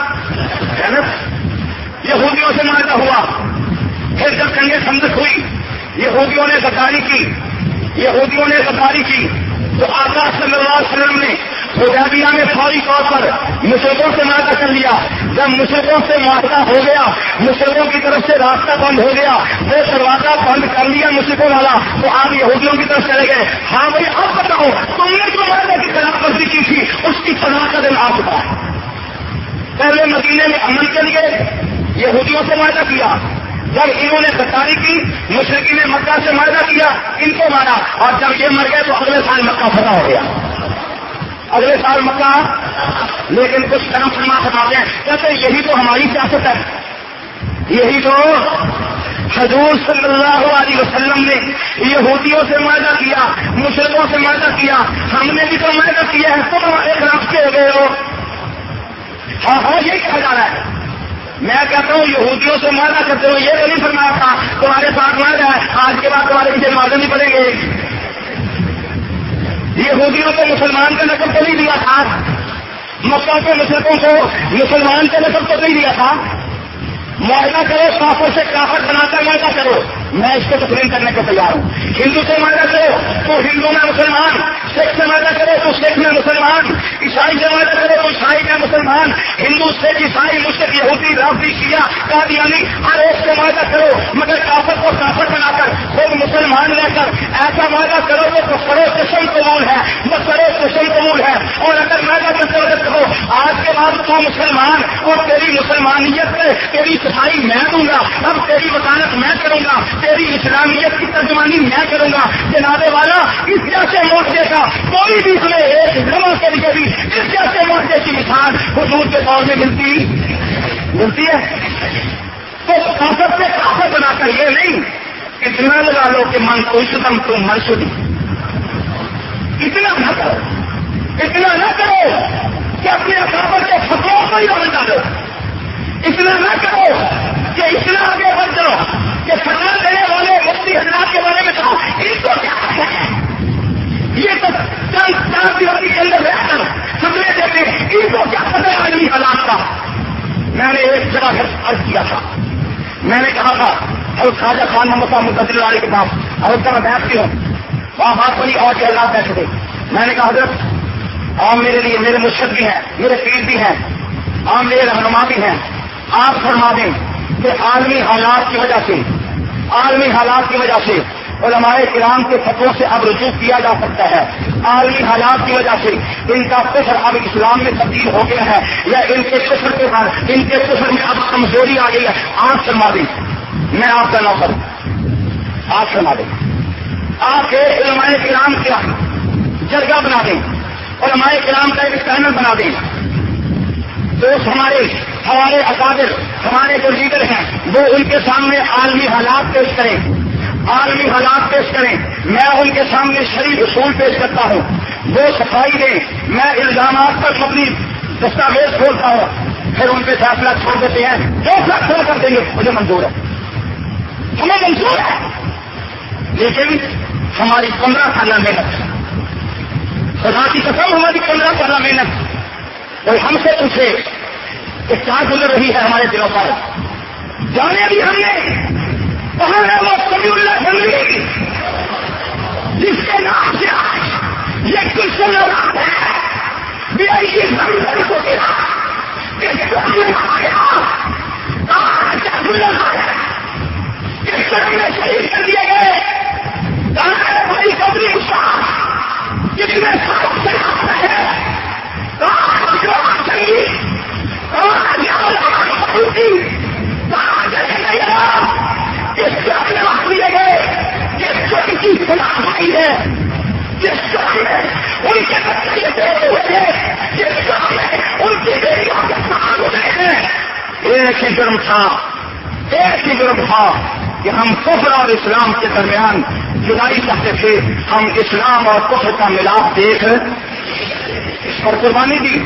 غلط۔ یہودیوں سے معاہدہ ہوا، پھر جب جنگ خندق ہوئی یہودیوں نے غداری کی، یہودیوں نے غداری کی تو آقا صلی اللہ علیہ وسلم نے حدیبیہ میں فوری طور پر مشرکوں سے معاہدہ کر لیا۔ جب مشرکوں سے معاہدہ ہو گیا، مشرکوں کی طرف سے راستہ بند ہو گیا، وہ دروازہ بند کر لیا مشرکوں والا، تو آپ یہودیوں کی طرف چلے گئے۔ ہاں بھائی اب بتاؤ تم نے جو معاہدے کی خلاف ورزی کی تھی اس کی سزا کا دن آ چکا ہے۔ پہلے مدینے میں امن کے لیے یہودیوں سے معاہدہ کیا، جب انہوں نے غداری کی مشرکین نے مکہ سے معاہدہ کیا، ان کو مارا، اور جب یہ مر گئے تو اگلے سال مکہ فتح ہو گیا، اگلے سال مکہ۔ لیکن کچھ کرم فرما سکھاتے ہیں، کہتے ہیں یہی تو ہماری سیاست ہے، یہی تو حضور صلی اللہ علیہ وسلم نے یہودیوں سے معاہدہ کیا، مشرکوں سے معاہدہ کیا، ہم نے بھی تو معاہدہ کیا ہے، تم ہمارے خلاف کے ہو گئے ہو۔ ہاں ہاں یہ کہا جا رہا ہے، میں کہتا ہوں یہودیوں سے معاہدہ کرتے ہو، یہ تو نہیں فرمایا تھا تمہارے ساتھ معاہدہ ہے، آج کے بعد تمہارے پیچھے نمازیں نہیں پڑیں گے۔ یہودیوں کو مسلمان کا نقل تو نہیں دیا تھا، مکہ کے مشرکوں کو مسلمان کا نقل تو نہیں دیا تھا۔ معاہدہ کرو، کافر سے کافر بنا کر معاہدہ کرو، میں اس کو تسلیم کرنے کو تیار ہوں۔ ہندو سے معاہدہ کرو تو ہندو میں مسلمان، سکھ سے معاہدہ کرو تو سکھ میں مسلمان، عیسائی سے معاہدہ کرو تو عیسائی میں مسلمان، ہندو سکھ عیسائی مشرک یہودی رافضی شیعہ قادیانی ہر ایک سے معاہدہ کرو، مگر کافر کو کافر بنا کر خود مسلمان لے کر ایسا معاہدہ کرو تو کرو قسم قبول ہے، وہ کرو قسم قبول ہے۔ اور اگر معاہدہ کرتے وقت کہو آج کے بعد تو مسلمان اور تیری مسلمانیت سے تیری صفائی میں دوں گا، اب تیری وکالت میں کروں گا، تیری اسلامیت کی ترجمانی میں کروں گا، جناب والا اس جیسے معاہدے کا کوئی بھی ہمیں ایک لمحہ کے لیے بھی اس جیسے معاہدے کی مثال حضور کے دور میں ملتی ملتی ہے۔ تو کافر سے کافر بنا کر یہ نہیں اتنا لگا لو کہ من کوئی سدم تو من سدی، اتنا نہ کرو، اتنا نہ کرو کہ اپنے کافر کے فتووں کو ہی نہ ڈالو، اتنا نہ کرو کہ اتنا آگے بڑھ جاؤ کہ فتوا دینے والے مفتی حضرات کے بارے میں کہو ان کو کیا پتا ہے، یہ تو چند چار دیواری کے اندر رہ کر سمجھے دیتے ان کو کیا پتا ہے عالمی حالات کا۔ میں نے ایک جگہ عرض کیا تھا، میں نے کہا تھا اور خواجہ خان محمد صاحب مقدر علی کے پاس اور جب میں بیٹھتی ہوں وہاں بات بڑی اور کے حالات بیٹھے تھے، میں نے کہا حضرت آپ میرے لیے میرے مرشد بھی ہیں، میرے پیر بھی ہیں، آپ میرے رہنما بھی ہیں، آپ فرما دیں کہ عالمی حالات کی وجہ سے عالمی حالات کی وجہ سے علماء کرام کے فتووں سے اب رجوع کیا جا سکتا ہے، عالمی حالات کی وجہ سے ان کا کفر اب اسلام میں تبدیل ہو گیا ہے، یا ان کے کفر کے بعد ان کے کفر میں اب کمزوری آ گئی ہے، آپ فرما دیں، میں آپ کا نوکر ہوں، آپ فرما دیں، آپ علماء کرام کا جرگہ بنا دیں، علماء کرام کا ایک چینل بنا دیں، تو ہمارے ہمارے اکابر ہمارے جو لیڈر ہیں وہ ان کے سامنے عالمی حالات پیش کریں، عالمی حالات پیش کریں، میں ان کے سامنے شرعی اصول پیش کرتا ہوں، وہ صفائی دیں، میں الزامات پر مبنی دستاویز کھولتا ہوں پھر ان پہ فیصلہ چھوڑ دیتے ہیں جو فیصلہ کر دیں گے مجھے منظور ہے، ہمیں منظور ہے، لیکن ہماری پندرہ سالہ محنت، خدا کی قسم ہماری پندرہ سالہ محنت، کوئی ہم سے پوچھے کہ کیا گزر رہی ہے ہمارے دلوں پر، جانے بھی ہم نے کہاں ہے وہ سمیع اللہ سنگی جس کے نام سے آج یہ کلشن لگا ہے بھی آئیے سمندر کو گرا اس کو ہم نے آیا کہاں کیا گزر ہے کس طرح میں شہید کر دیے گئے، کہاں ہے بھائی قبری شاہ کتنے سال سے آ رہے ہیں، کہاں کہاں سنگی کہاں کہاں جگہ گیا جس سے اپنے وقت دیے گئے، جس کو ان کی خلاف آئی ہے، جس کو ان کے بچے دیے ہوئے تھے، جس کو ان کی بیٹیوں کے ساتھ ہوئے ہیں، ایک ہی جرم تھا، ایک ہی جرم تھا کہ ہم کفر اور اسلام کے درمیان جدائی چاہتے تھے، ہم اسلام اور کفر کا ملاپ دیکھ اس پر قربانی دی،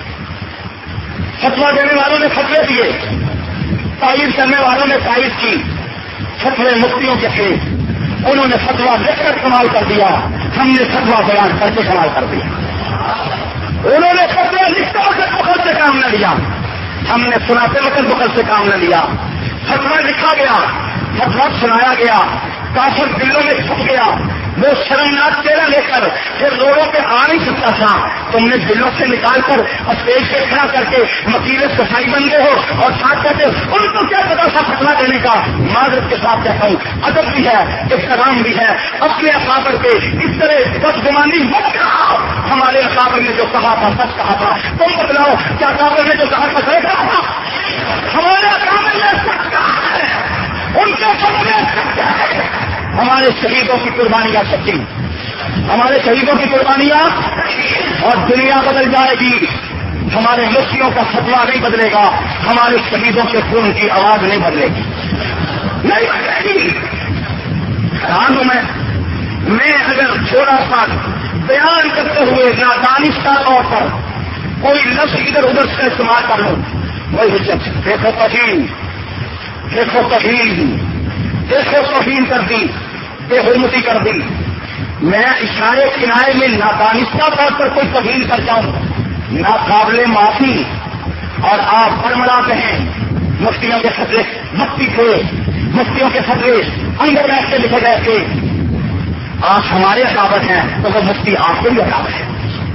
فتوا دینے والوں نے فتوے دیے، تائید کرنے والوں نے تائید کی، فتوے مفتیوں کے تھے، انہوں نے فتوا لکھ کر کمال کر دیا، ہم نے فتوا بیان کر کے کمال کر دیا، انہوں نے فتوا لکھتے وقت بخل سے کام نہ لیا، ہم نے سناتے وقت بخل سے کام نہ لیا، فتوا لکھا گیا، فتوا سنایا گیا، کافر دلوں میں چھپ گیا، وہ شرمناک چہرہ لے کر پھر لوگوں پہ آ نہیں سکتا تھا، تم نے دلوں سے نکال کر اسٹیج پہ کھڑا کر کے وکیل صفائی بن گئے ہو اور ساتھ کہتے ان کو کیا پتا تھا فتوا دینے کا، معذرت کے ساتھ کہتا ہوں ادب بھی ہے، احترام بھی ہے، اپنے اکابر پہ اس طرح بدگمانی مت کراؤ، ہمارے اکابر نے جو کہا تھا سچ کہا تھا، تم بتلاؤ کیا اکابر نے جو کہا تھا صحیح کہا تھا، ہمارے اکابر نے سچ کہا ہے، ان کے سامنے سچ ہے، ہمارے شہیدوں کی قربانیاں سچی، ہمارے شہیدوں کی قربانیاں، اور دنیا بدل جائے گی، ہمارے مفتیوں کا فتوا نہیں بدلے گا، ہمارے شہیدوں کے خون کی آواز نہیں بدلے گی، نہیں بدلے گی۔ حیران ہوں میں میں اگر تھوڑا سا بیان کرتے ہوئے نادانستہ طور پر کوئی لفظ ادھر ادھر سے استعمال کر لوں، وہی حجت، دیکھو توہین، دیکھو توہین، دیکھو توہین کر دی، بے حرمتی کر دی، میں اشارے کنارے میں نادانستہ طور پر کوئی توہین کر جاؤں، ناقابل معافی، اور آپ برمڑاتے ہیں مفتیوں کے خطرے، مفتی تھے، مفتیوں کے خطرے اندر بیٹھ کے لکھے گئے تھے، آپ ہمارے اکابر ہیں تو وہ مفتی آپ کو بھی اکابر ہے۔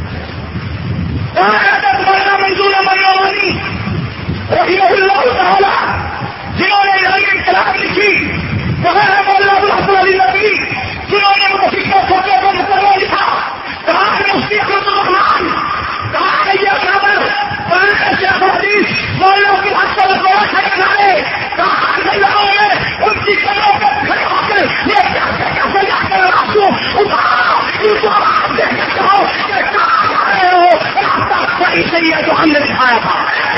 منظور منوانی رحمہ اللہ تعالی جنہوں نے رنگ انقلاب لکھی، کہاں ہے مولانا ابوالحسن علی ندوی جنہوں نے مفتی چھوٹے کو مقررہ لکھا، کہاں ہے مفتی احمد الرحمان، کہاں ہے یہ اکابر، کہاں ہے شیخ حدیث مولانا ابوالحق صاحب کو کھڑے کرے، کہاں ہے لوگوں میں ان کی قدموں پر کھڑے ہو کر یہ کیسے کیسے جا کر راسوں اٹھاؤ، ان کو آپ دیکھ سکتے ہو کہ کہاں جا رہے ہو، راستہ صحیح صحیح ہے جو ہم نے دکھایا تھا۔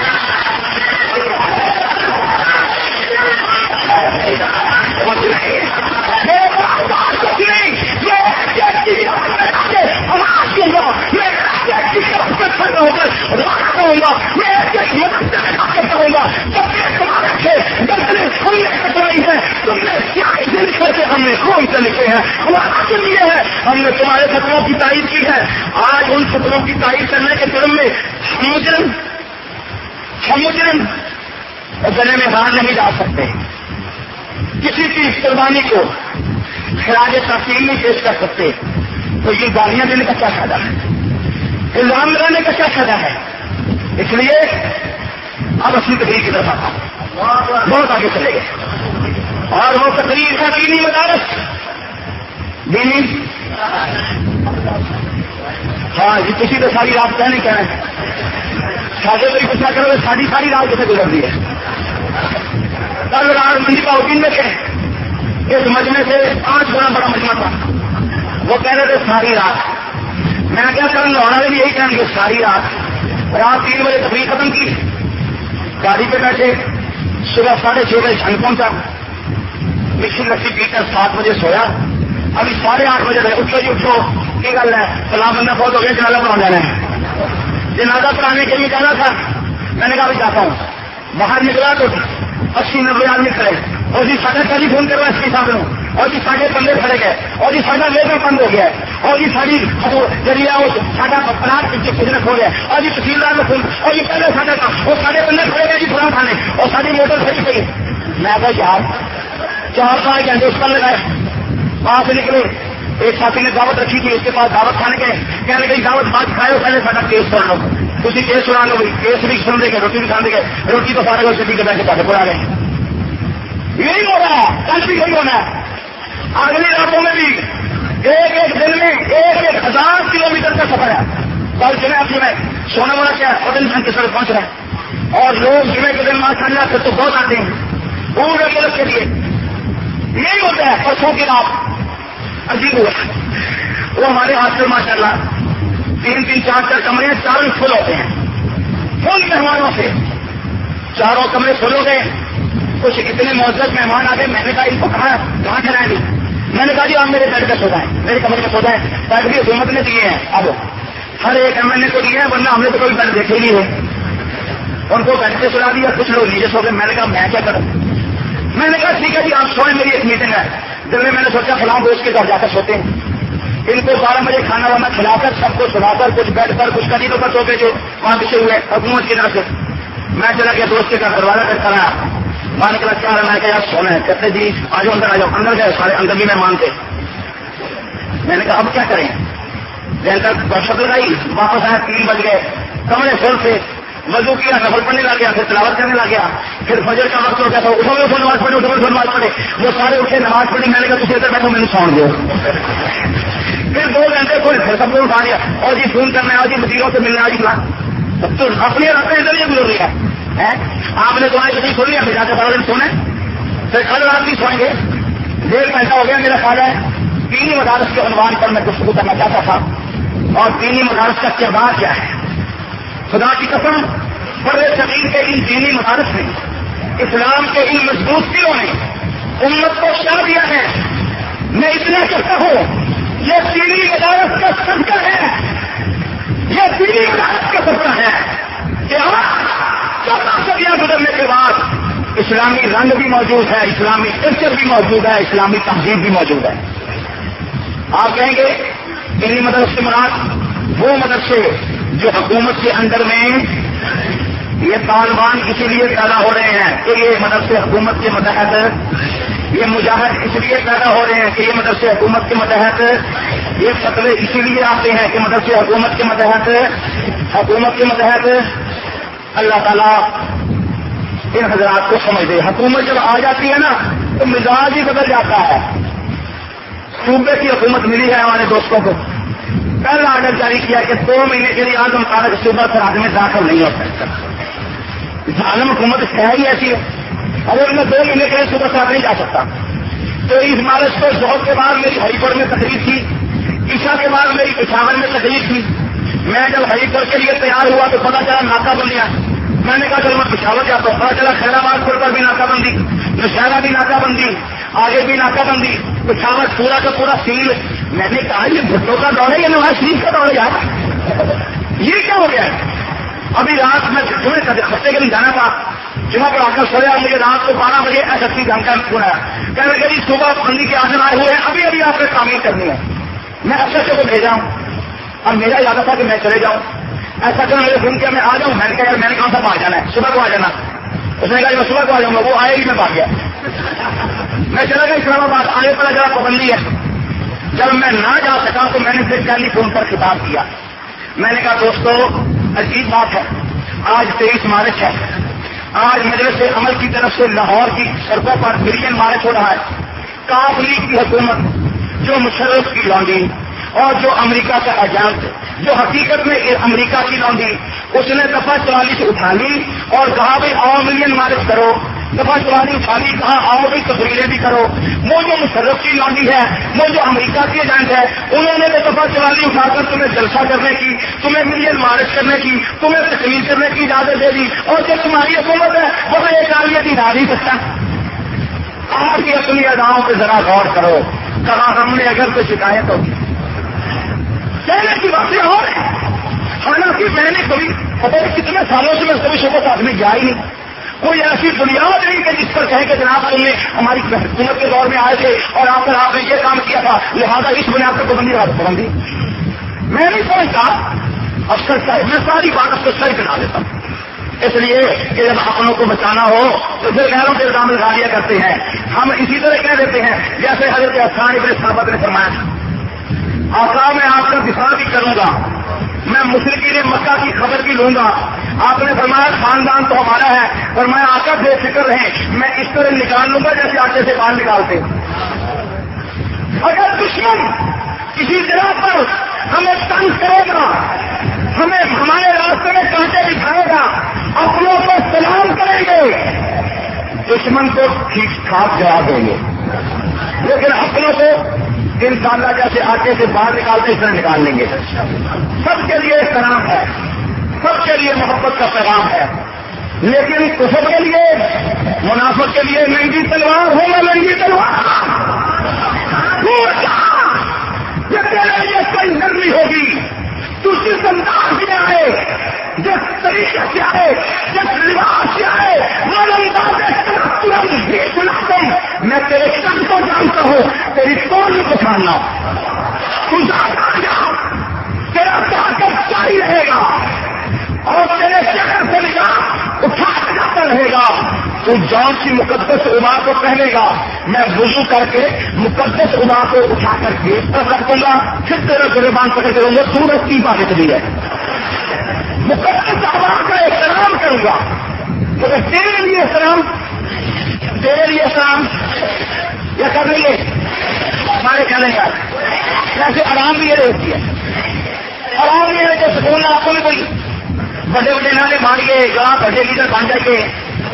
ہم نے کون سے لکھے ہیں، ہمارا لیے ہے، ہم نے تمہارے فتووں کی تائید کی ہے، آج ان فتووں کی تائید کرنے کے جرم میں ہم مجرم ہم مجرم گلے میں ہار نہیں ڈال سکتے، کسی کی قربانی کو خراج تحسین نہیں پیش کر سکتے، تو یہ گالیاں دینے کا کیا فائدہ ہے، الزام لگانے کا کیا فائدہ ہے؟ اس لیے اب اپنی تقریر کی طرف آتا ہوں، بہت آگے چلے گئے، اور وہ تقریر ہے دینی مدارس، دینی ہاں جی کسی تو ساری رات کہہ نہیں کہہ رہے سادے کوئی گسا کرو ساری ساری رات کیسے گزرتی ہے، کل رات منڈی کا وکیل میں تھے، اس مجمع سے پانچ گنا بڑا مجمع تھا، وہ کہہ رہے تھے ساری رات، میں کیا کروں لوڑا بھی یہی کہیں گے ساری رات، رات تین بجے تقریر ختم کی، گاڑی پہ بیٹھے، صبح ساڑھے چھ بجے چھن پہنچا، مکسی لسی پی کر سات بجے سویا، ابھی ساڑھے آٹھ بجے رہے، اٹھو جی اٹھو کی گل ہے فلاں بندہ بہت ہو گیا جنازہ پڑھا جانا ہے، جنازہ پڑھانے کے لیے جانا تھا. میں نے کہا بھی جاتا ہوں. باہر نکلا تو اسی نبے آدمی کھڑے اور جی ساڑھے ٹیلی فون کروا اس کے ساتھ میں اور جی ساڑھے بندے کھڑے گئے اور جی ساڑھا لیبر بند ہو گیا اور جی ساری ذریعہ ساڈا پلاٹ پیچھے بزنس ہو گیا اور جی تحصیلدار میں فون اور یہ پہلے ساڈا تھا وہ ساڑھے بندے کھڑے گئے جی فلاں کھانے اور ساری موٹر کھڑی گئی. میں کہ یار چار پانچ گھنٹے اس پر لگائے. وہاں سے نکلے ایک ساتھی نے دعوت رکھی تھی اس کے پاس دعوت کھانے کے کہنے گئی دعوت بات کھائے پہلے ساڈا کیس سن لو. تھی کیس سنا لو بھائی کیس بھی سن دے گے روٹی بھی کھانے گے روٹی تو سارے گھر کے پیسے پاس پڑا گئے. یہی ہو رہا ہے کل بھی یہی ہونا ہے. اگلی راتوں میں بھی ایک ایک دن میں ایک ایک ہزار کلو میٹر کا سفر ہے. کل جمعہ جمعہ سونا والا کیا ہوٹل کے سر پہنچ رہا ہے اور لوگ جمعے کے دن ماشاء اللہ سے تو بہت آتے ہیں پورے ملک کے لیے. یہی ہوتا ہے. پرسوں کی رات عجیب ہوا وہ ہمارے ہاتھ سے ماشاء اللہ تین تین چار چار کمرے چاروں فل ہوتے ہیں فل مہمانوں سے. چاروں کمرے فل ہو گئے. کچھ اتنے معزز مہمان آ گئے. میں نے کہا ان کو کہاں کہاں ٹھہرائیں گے. میں نے کہا جی آپ میرے بیڈ پہ سو جائیں میرے کمرے میں سو جائیں. بیڈ بھی حکومت نے دیے ہیں. اب ہر ایک ایم ایل اے کو دیے ہیں ورنہ ہم نے تو کوئی بیڈ دیکھے نہیں ہے. ان کو بیڈ پہ سلا دیا کچھ لوگ نیچے سو گئے. میں نے کہا میں کیا کروں. میں نے کہا ٹھیک ہے جی آپ سوئیں میری ایک میٹنگ ہے. دل میں میں نے سوچا فلاں کو اس کے گھر جا کر سوتے ہیں. ان کو بارہ بجے کھانا وانا کھلا کر سب کو سلا کر کچھ بیٹھ کر کچھ کدی تو پر سو گئے جو وہاں پیچھے ہوئے حکومت کی طرف سے. میں چلا گیا دوست کے گھر دروازہ کر کرا باہر نکلا کیا رہا. میں کہا سونا ہے کہتے جی آ جاؤ اندر آ جاؤ. اندر گئے سارے اندر بھی مہمان تھے. میں نے کہا اب کیا کریں. دن تک برست لگائی واپس آیا تین بج گئے کمرے فل سے وضو کیا نفل پڑھنے لگ گیا پھر تلاوت کرنے لگ گیا. پھر فجر کا وقت ہو گیا تھا اٹھو گے پھر نماز پڑھے اٹھو گے پھر نماز پڑھے. وہ سارے اٹھے نماز پڑھی. میں نے کہا تجھے ادھر بیٹھو میں نے ساؤنڈ دو. پھر دو گھنٹے کوئی پھر سب کو اٹھا لیا اور جی فون کرنا ہے جی وزیروں سے ملنا جی تو اپنی راتیں ادھر ہی گزر رہی ہے. آپ نے دعائیں کسی سن لیا پھر جا کے بارہ دن سونے پھر کل رات بھی سوئیں گے. ڈیڑھ گھنٹہ ہو گیا. میرا خیال ہے دینی مدارس کے عنوان پر میں گفتگو کرنا چاہتا تھا اور دینی مدارس کا کردار کیا ہے. خدا کی قسم بڑے صغیر کے ان دینی مدارس نے اسلام کے ان مضبوط دلوں نے امت کو شاہ دیا ہے. میں اتنا کہتا ہوں یہ دینی مدارس کا صدقہ ہے. یہ دینی مدارس کا صدقہ ہے کہ چودہ صدیاں گزرنے کے بعد اسلامی رنگ بھی موجود ہے اسلامی کلچر بھی موجود ہے اسلامی تہذیب بھی موجود ہے. آپ کہیں گے دینی مدرسے مراد وہ مدرسے جو حکومت کے اندر میں یہ طالبان اسی لیے پیدا ہو رہے ہیں کہ یہ مدرسے حکومت کے متحد یہ مجاہد اس لیے پیدا ہو رہے ہیں کہ یہ مدرسے حکومت کے متحد یہ فتوے اسی لیے آتے ہیں کہ مدرسے حکومت کے متحد حکومت کے متحد. اللہ تعالیٰ ان حضرات کو سمجھ دے. حکومت جب آ جاتی ہے نا تو مزاج ہی بدل جاتا ہے. صوبے کی حکومت ملی ہے ہمارے دوستوں کو. پہلا آرڈر جاری کیا کہ دو مہینے کے لیے آزم خانہ کے صوبہ سرحد میں داخل نہیں ہو سکتا. ظالم حکومت ہے ہی ایسی ہے. اگر میں دو مہینے کے لیے صوبہ سرحد نہیں جا سکتا تو اس مارچ کو ظہر کے بعد میری ہری پور میں تقریر تھی. عشاء کے بعد میری پشاور میں تقریر تھی. میں جب ہری پور کے لیے تیار ہوا تو پتا چلا ناکہ بندیاں. میں نے کہا چلو میں پشاور جاتا ہوں. پتا چلا خیر آباد پور پر بھی ناکہ بندی نشہرہ بھی ناکہ بندی آگے بھی ناکہ بندی پشاور پورا کا پورا سیل. میں نے کہا یہ بھٹو کا دور ہے یا نواز شریف کا دور ہے یار یہ کیا ہو گیا. ابھی رات میں جمعے ہفتے کے دن جانا تھا. جمعہ پر آ کر سویا مجھے رات کو بارہ بجے ایس ایس سی جانکاری سنا کہنے لگے جی صبح بندی کے آسن آئے ہوئے ہیں ابھی ابھی آپ نے تعمیر کرنی ہے. میں ایس ایس سی کو بھیجا ہوں. اب میرا ارادہ تھا کہ میں چلے جاؤں. ایسا کرنا میرے فون کیا میں آ جاؤں. میں نے کہا یار میں نے کہاں سے آ جانا ہے صبح کو آ جانا. اس نے کہا میں صبح کو آ جاؤں گا. وہ آئے گی میں بھاگ گیا. میں چلا گیا اسلام آباد. آگے پڑا جگہ پابندی ہے. جب میں نہ جا سکا تو میں نے پھر ٹیلی فون پر خطاب کیا. میں نے کہا دوستو عجیب بات ہے آج تیئیس مارچ ہے. آج مجلس عمل کی طرف سے لاہور کی سڑکوں پر ملین مارچ ہو رہا ہے. کاف لیگ کی حکومت جو مشرف کی لانڈی اور جو امریکہ کا ایجنٹ جو حقیقت میں امریکہ کی لانڈی اس نے دفعہ چوالیس اٹھا لی اور کہا بھائی آؤ ملین مارچ کرو. دفعہ چوالیس اٹھا لی کہا آؤ بھائی تقریریں بھی کرو. وہ جو مشرف کی لانڈی ہے وہ جو امریکہ کی ایجنٹ ہے انہوں نے تو دفعہ چوالیس اٹھا کر تمہیں جلسہ کرنے کی تمہیں ملین مارچ کرنے کی تمہیں تقریر کرنے کی اجازت دے دی. اور جو تمہاری حکومت ہے وہ ایک آدمی دکھا نہیں سکتا. آپ کی اپنی اداؤں پہ ذرا غور کرو. کہا ہم نے اگر کوئی شکایت ہوگی کہنے کی باتیں ہو رہی حالانکہ میں نے کبھی پتہ نہیں کتنے سالوں سے میں کبھی شبہ آدمی گیا ہی نہیں. کوئی ایسی بنیاد نہیں کہ جس پر کہیں کہ جناب تم نے ہماری حکومت کے دور میں آئے تھے اور آپ پر آپ نے یہ کام کیا تھا لہٰذا اس بنیاد پر پابندی رات پابندی. میں نہیں سمجھتا افسر صاحب میں ساری بات افسر صحیح بنا دیتا ہوں. اس لیے کہ جب اپنوں کو بچانا ہو تو پھر غیروں کے الزام لگا دیا کرتے ہیں. ہم اسی طرح کہہ دیتے ہیں جیسے حضرت حسان ابن ثابت نے فرمایا آقا میں آپ کا دفاع بھی کروں گا, میں مشرکین مکہ کی خبر بھی لوں گا. آپ نے فرمایا خاندان تو ہمارا ہے, فرمایا آقا بے فکر رہیں میں اس طرح نکال لوں گا جیسے آٹے سے بال نکالتے. اگر دشمن کسی جگہ پر ہمیں تنگ کرے گا, ہمیں ہمارے راستے میں کانٹے دکھائے گا, اپنوں کو سلام کریں گے, دشمن کو ٹھیک ٹھاک جواب دیں گے, لیکن اپنوں کو انشاءاللہ جیسے آٹے سے باہر نکالتے اس طرح نکال لیں گے. سب کے لیے احترام ہے, سب کے لیے محبت کا پیغام ہے, لیکن کفر کے لیے منافق کے لیے ننگی تلوار ہوگا ننگی تلوار یہ تیرے لیے کوئی نرمی ہوگی. تو جس انداز میں آئے, جس طریقے سے آئے, جس لباس سے آئے وہ انداز میں تیرے کم کو جانتا ہوں, تیری توڑ کو جاننا. تیرا طاقت جاری رہے گا اور تیرے شہر سے نکاح اٹھا جاتا رہے گا. تو جان کی مقدس عما کو پہنے گا, میں وضو کر کے مقدس عما کو اٹھا کر کے رکھ دوں گا, پھر تیرا گریبان پکڑ کے رہوں گا سورج کی بات اتنی ہے. مقدس عما کا احترام کروں گا. تو تیرے لیے احترام تیرے لیے احترام یا کر لیں گے ہمارے کہنے کا ویسے آرام بھی یہ رہتی ہے. آرام یہ ہے کہ سکون آپ کو بھی کوئی بڑے بڑے نالے مار کے جہاں بڑے لیڈر بن جائے گے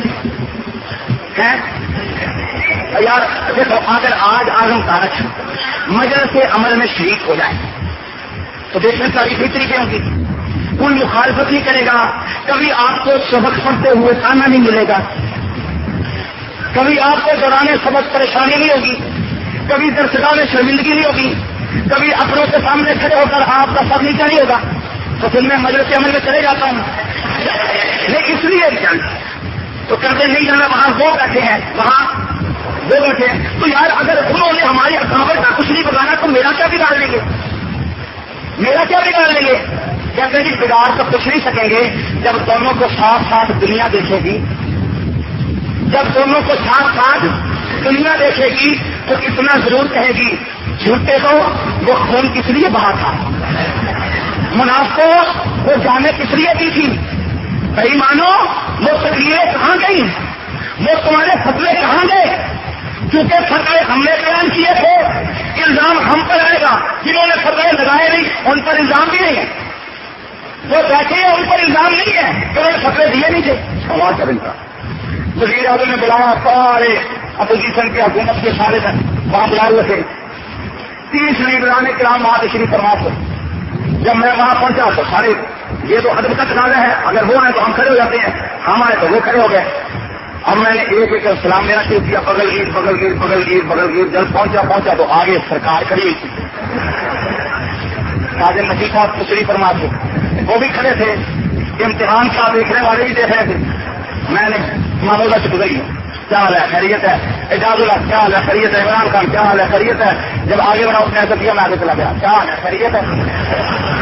یار. دیکھو اگر آج اعظم تارک مجلس عمل میں شریک ہو جائے تو دیکھنے ساری کئی طریقے ہوں گی. کوئی مخالفت نہیں کرے گا, کبھی آپ کو سبق پڑھتے ہوئے تانا نہیں ملے گا, کبھی آپ کو دوران سبق پریشانی نہیں ہوگی, کبھی درسگاہ میں شرمندگی نہیں ہوگی, کبھی اپنوں کے سامنے کھڑے ہو کر آپ کا سر نیچا نہیں ہوگا. تو پھر میں مجلس عمل میں چلے جاتا ہوں. نہیں اس لیے تو کہتے نہیں جانا وہاں وہ بیٹھے ہیں, وہاں وہ بیٹھے ہیں. تو یار اگر انہوں نے ہماری اکابر کا کچھ نہیں بتانا تو میرا کیا بگاڑ لیں گے, میرا کیا بگاڑ لیں گے. کہتے ہیں جی بگاڑ تو کچھ نہیں سکیں گے جب دونوں کو ساتھ ساتھ دنیا دیکھے گی, جب دونوں کو ساتھ ساتھ دنیا دیکھے گی تو اتنا ضرور کہے گی جھوٹے کو وہ خون کس لیے بہا تھا, منافقوں وہ جانے کس لیے دی تھی, بھائی مانو وہ تقریریں کہاں گئی, وہ تمہارے فتوے کہاں گئے. کیونکہ فتوے ہم نے بیان کیے تھے, الزام ہم پر آئے گا. جنہوں نے فتوے لگائے نہیں ان پر الزام بھی نہیں ہے, وہ بیٹھے ہیں ان پر الزام نہیں ہے کہ انہوں نے فتوے دیے نہیں تھے. سوال کریں گا وزیر اعظم نے بلایا سارے اپوزیشن کے حکومت کے سارے وہاں بلا ہوئے تھے, تیس لیڈران کرام وہاں تشریف فرما تھے. جب میں وہاں پہنچا تو سارے یہ تو ادب کا تقاضا ہے, اگر وہ ہیں تو ہم کھڑے ہو جاتے ہیں, ہم آئے تو وہ کھڑے ہو گئے. اب میں نے ایک ایک سلام دینا شروع کیا, بغل گیر بغل گیر بغل گیر بغل گیر. جب پہنچا پہنچا تو آگے سرکار کھڑی ہوئی تھی, قاضی مجید صاحب تشریف فرما تھے, وہ بھی کھڑے تھے, امتحان کا دیکھنے والے بھی دیکھ رہے تھے. میں نے معمولہ سے گزری, کیا حال ہے, خیریت ہے, اعجاز اللہ کیا حال ہے, خیریت ہے, عمران خان کیا حال ہے, خیریت ہے. جب آگے بڑھا اس نے ایسا کیا, میں آگے چلا گیا, کیا حال ہے, خیریت ہے.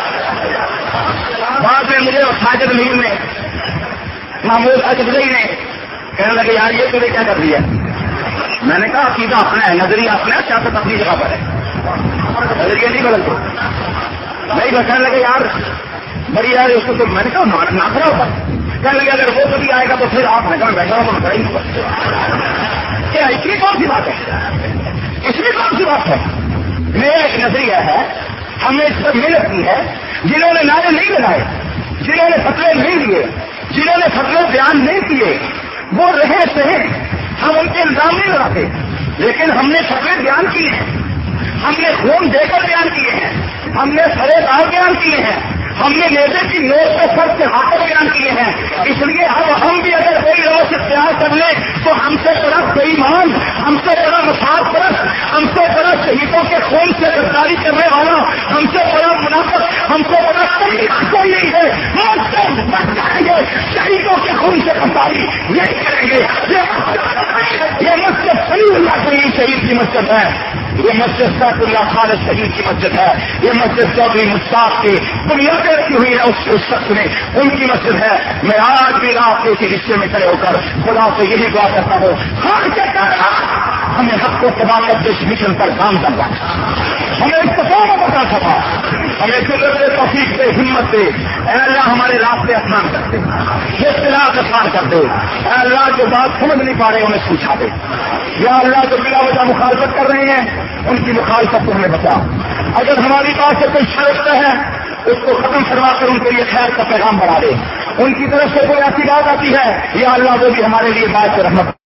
بعد میں مجھے ساجد میر نے محمود اجبری نے کہنے لگے یار یہ تمہیں کیا کر دیا. میں نے کہا عقیدہ اپنا ہے, نظریہ اپنا ہے, سیاست اپنی جگہ پر ہے, نظریہ نہیں بدلتے. نہیں کہنے لگے یار بڑی یار اس کو تو میں نے کہا نہ کھڑا ہوتا. کہنے لگے اگر وہ کبھی آئے گا تو پھر آپ نے کہا بیٹھا ہوں کھڑا ہی نہیں. کیا اس میں کون سی بات ہے, اس میں کون سی بات ہے. میرا ایک نظریہ ہے, ہم نے اس پر محنت کی ہے. جنہوں نے نعرے نہیں لگائے, جنہوں نے فتوے نہیں دیے, جنہوں نے فتوے بیان نہیں کیے وہ رہے سہے, ہم ان کے الزام نہیں لگاتے, لیکن ہم نے فتوے بیان کیے ہیں, ہم نے خون دے کر بیان کیے ہیں, ہم نے سرے دار بیان کیے ہیں, ہم نے نیزے کی نوٹ کو سر سے ہاتھوں بیان کیے ہیں. اس لیے اب ہم بھی اگر کوئی روز اختیار کر لیں تو ہم سے بڑا بے ایمان, ہم سے بڑا مفاد پرست, ہم سے بڑا شہیدوں کے خون سے غداری کرنے والا, ہم سے بڑا منافق, ہم سے بڑا کوئی شہیدوں کے خون سے کمپاری نہیں کریں گے. یہ مسجد صلی اللہ خلیل شہید کی مسجد ہے. یہ مسجد سیف اللہ خالد شہید کی مسجد ہے. یہ مسجد چودھری مشتاق کی بنیادیں رکھی ہوئی ہے اس اس شخص نے, ان کی مسجد ہے. میں آج بھی رات کے اسی حصے میں کھڑے ہو کر خدا سے یہی دعا کرتا ہوں, خان کہتا تھا ہمیں حق کو تباہ کے اس مشن پر کام کرنا, ہمیں استقامت میں بتا سکا, ہمیں قدرت توفیق سے ہمت سے اے اللہ ہمارے راستے آسان کر دے, یہ اختلاف آسان کر دے. اے اللہ جو بات سمجھ نہیں پا رہے انہیں سوچا دے. یا اللہ جو بلا وجہ مخالفت کر رہے ہیں ان کی مخالفت کو ہمیں بتا. اگر ہماری بات سے کوئی شرط ہے اس کو ختم کروا کر ان کے لیے خیر کا پیغام بڑھا دے. ان کی طرف سے کوئی ایسی بات آتی ہے یا اللہ وہ بھی ہمارے لیے بات رحمت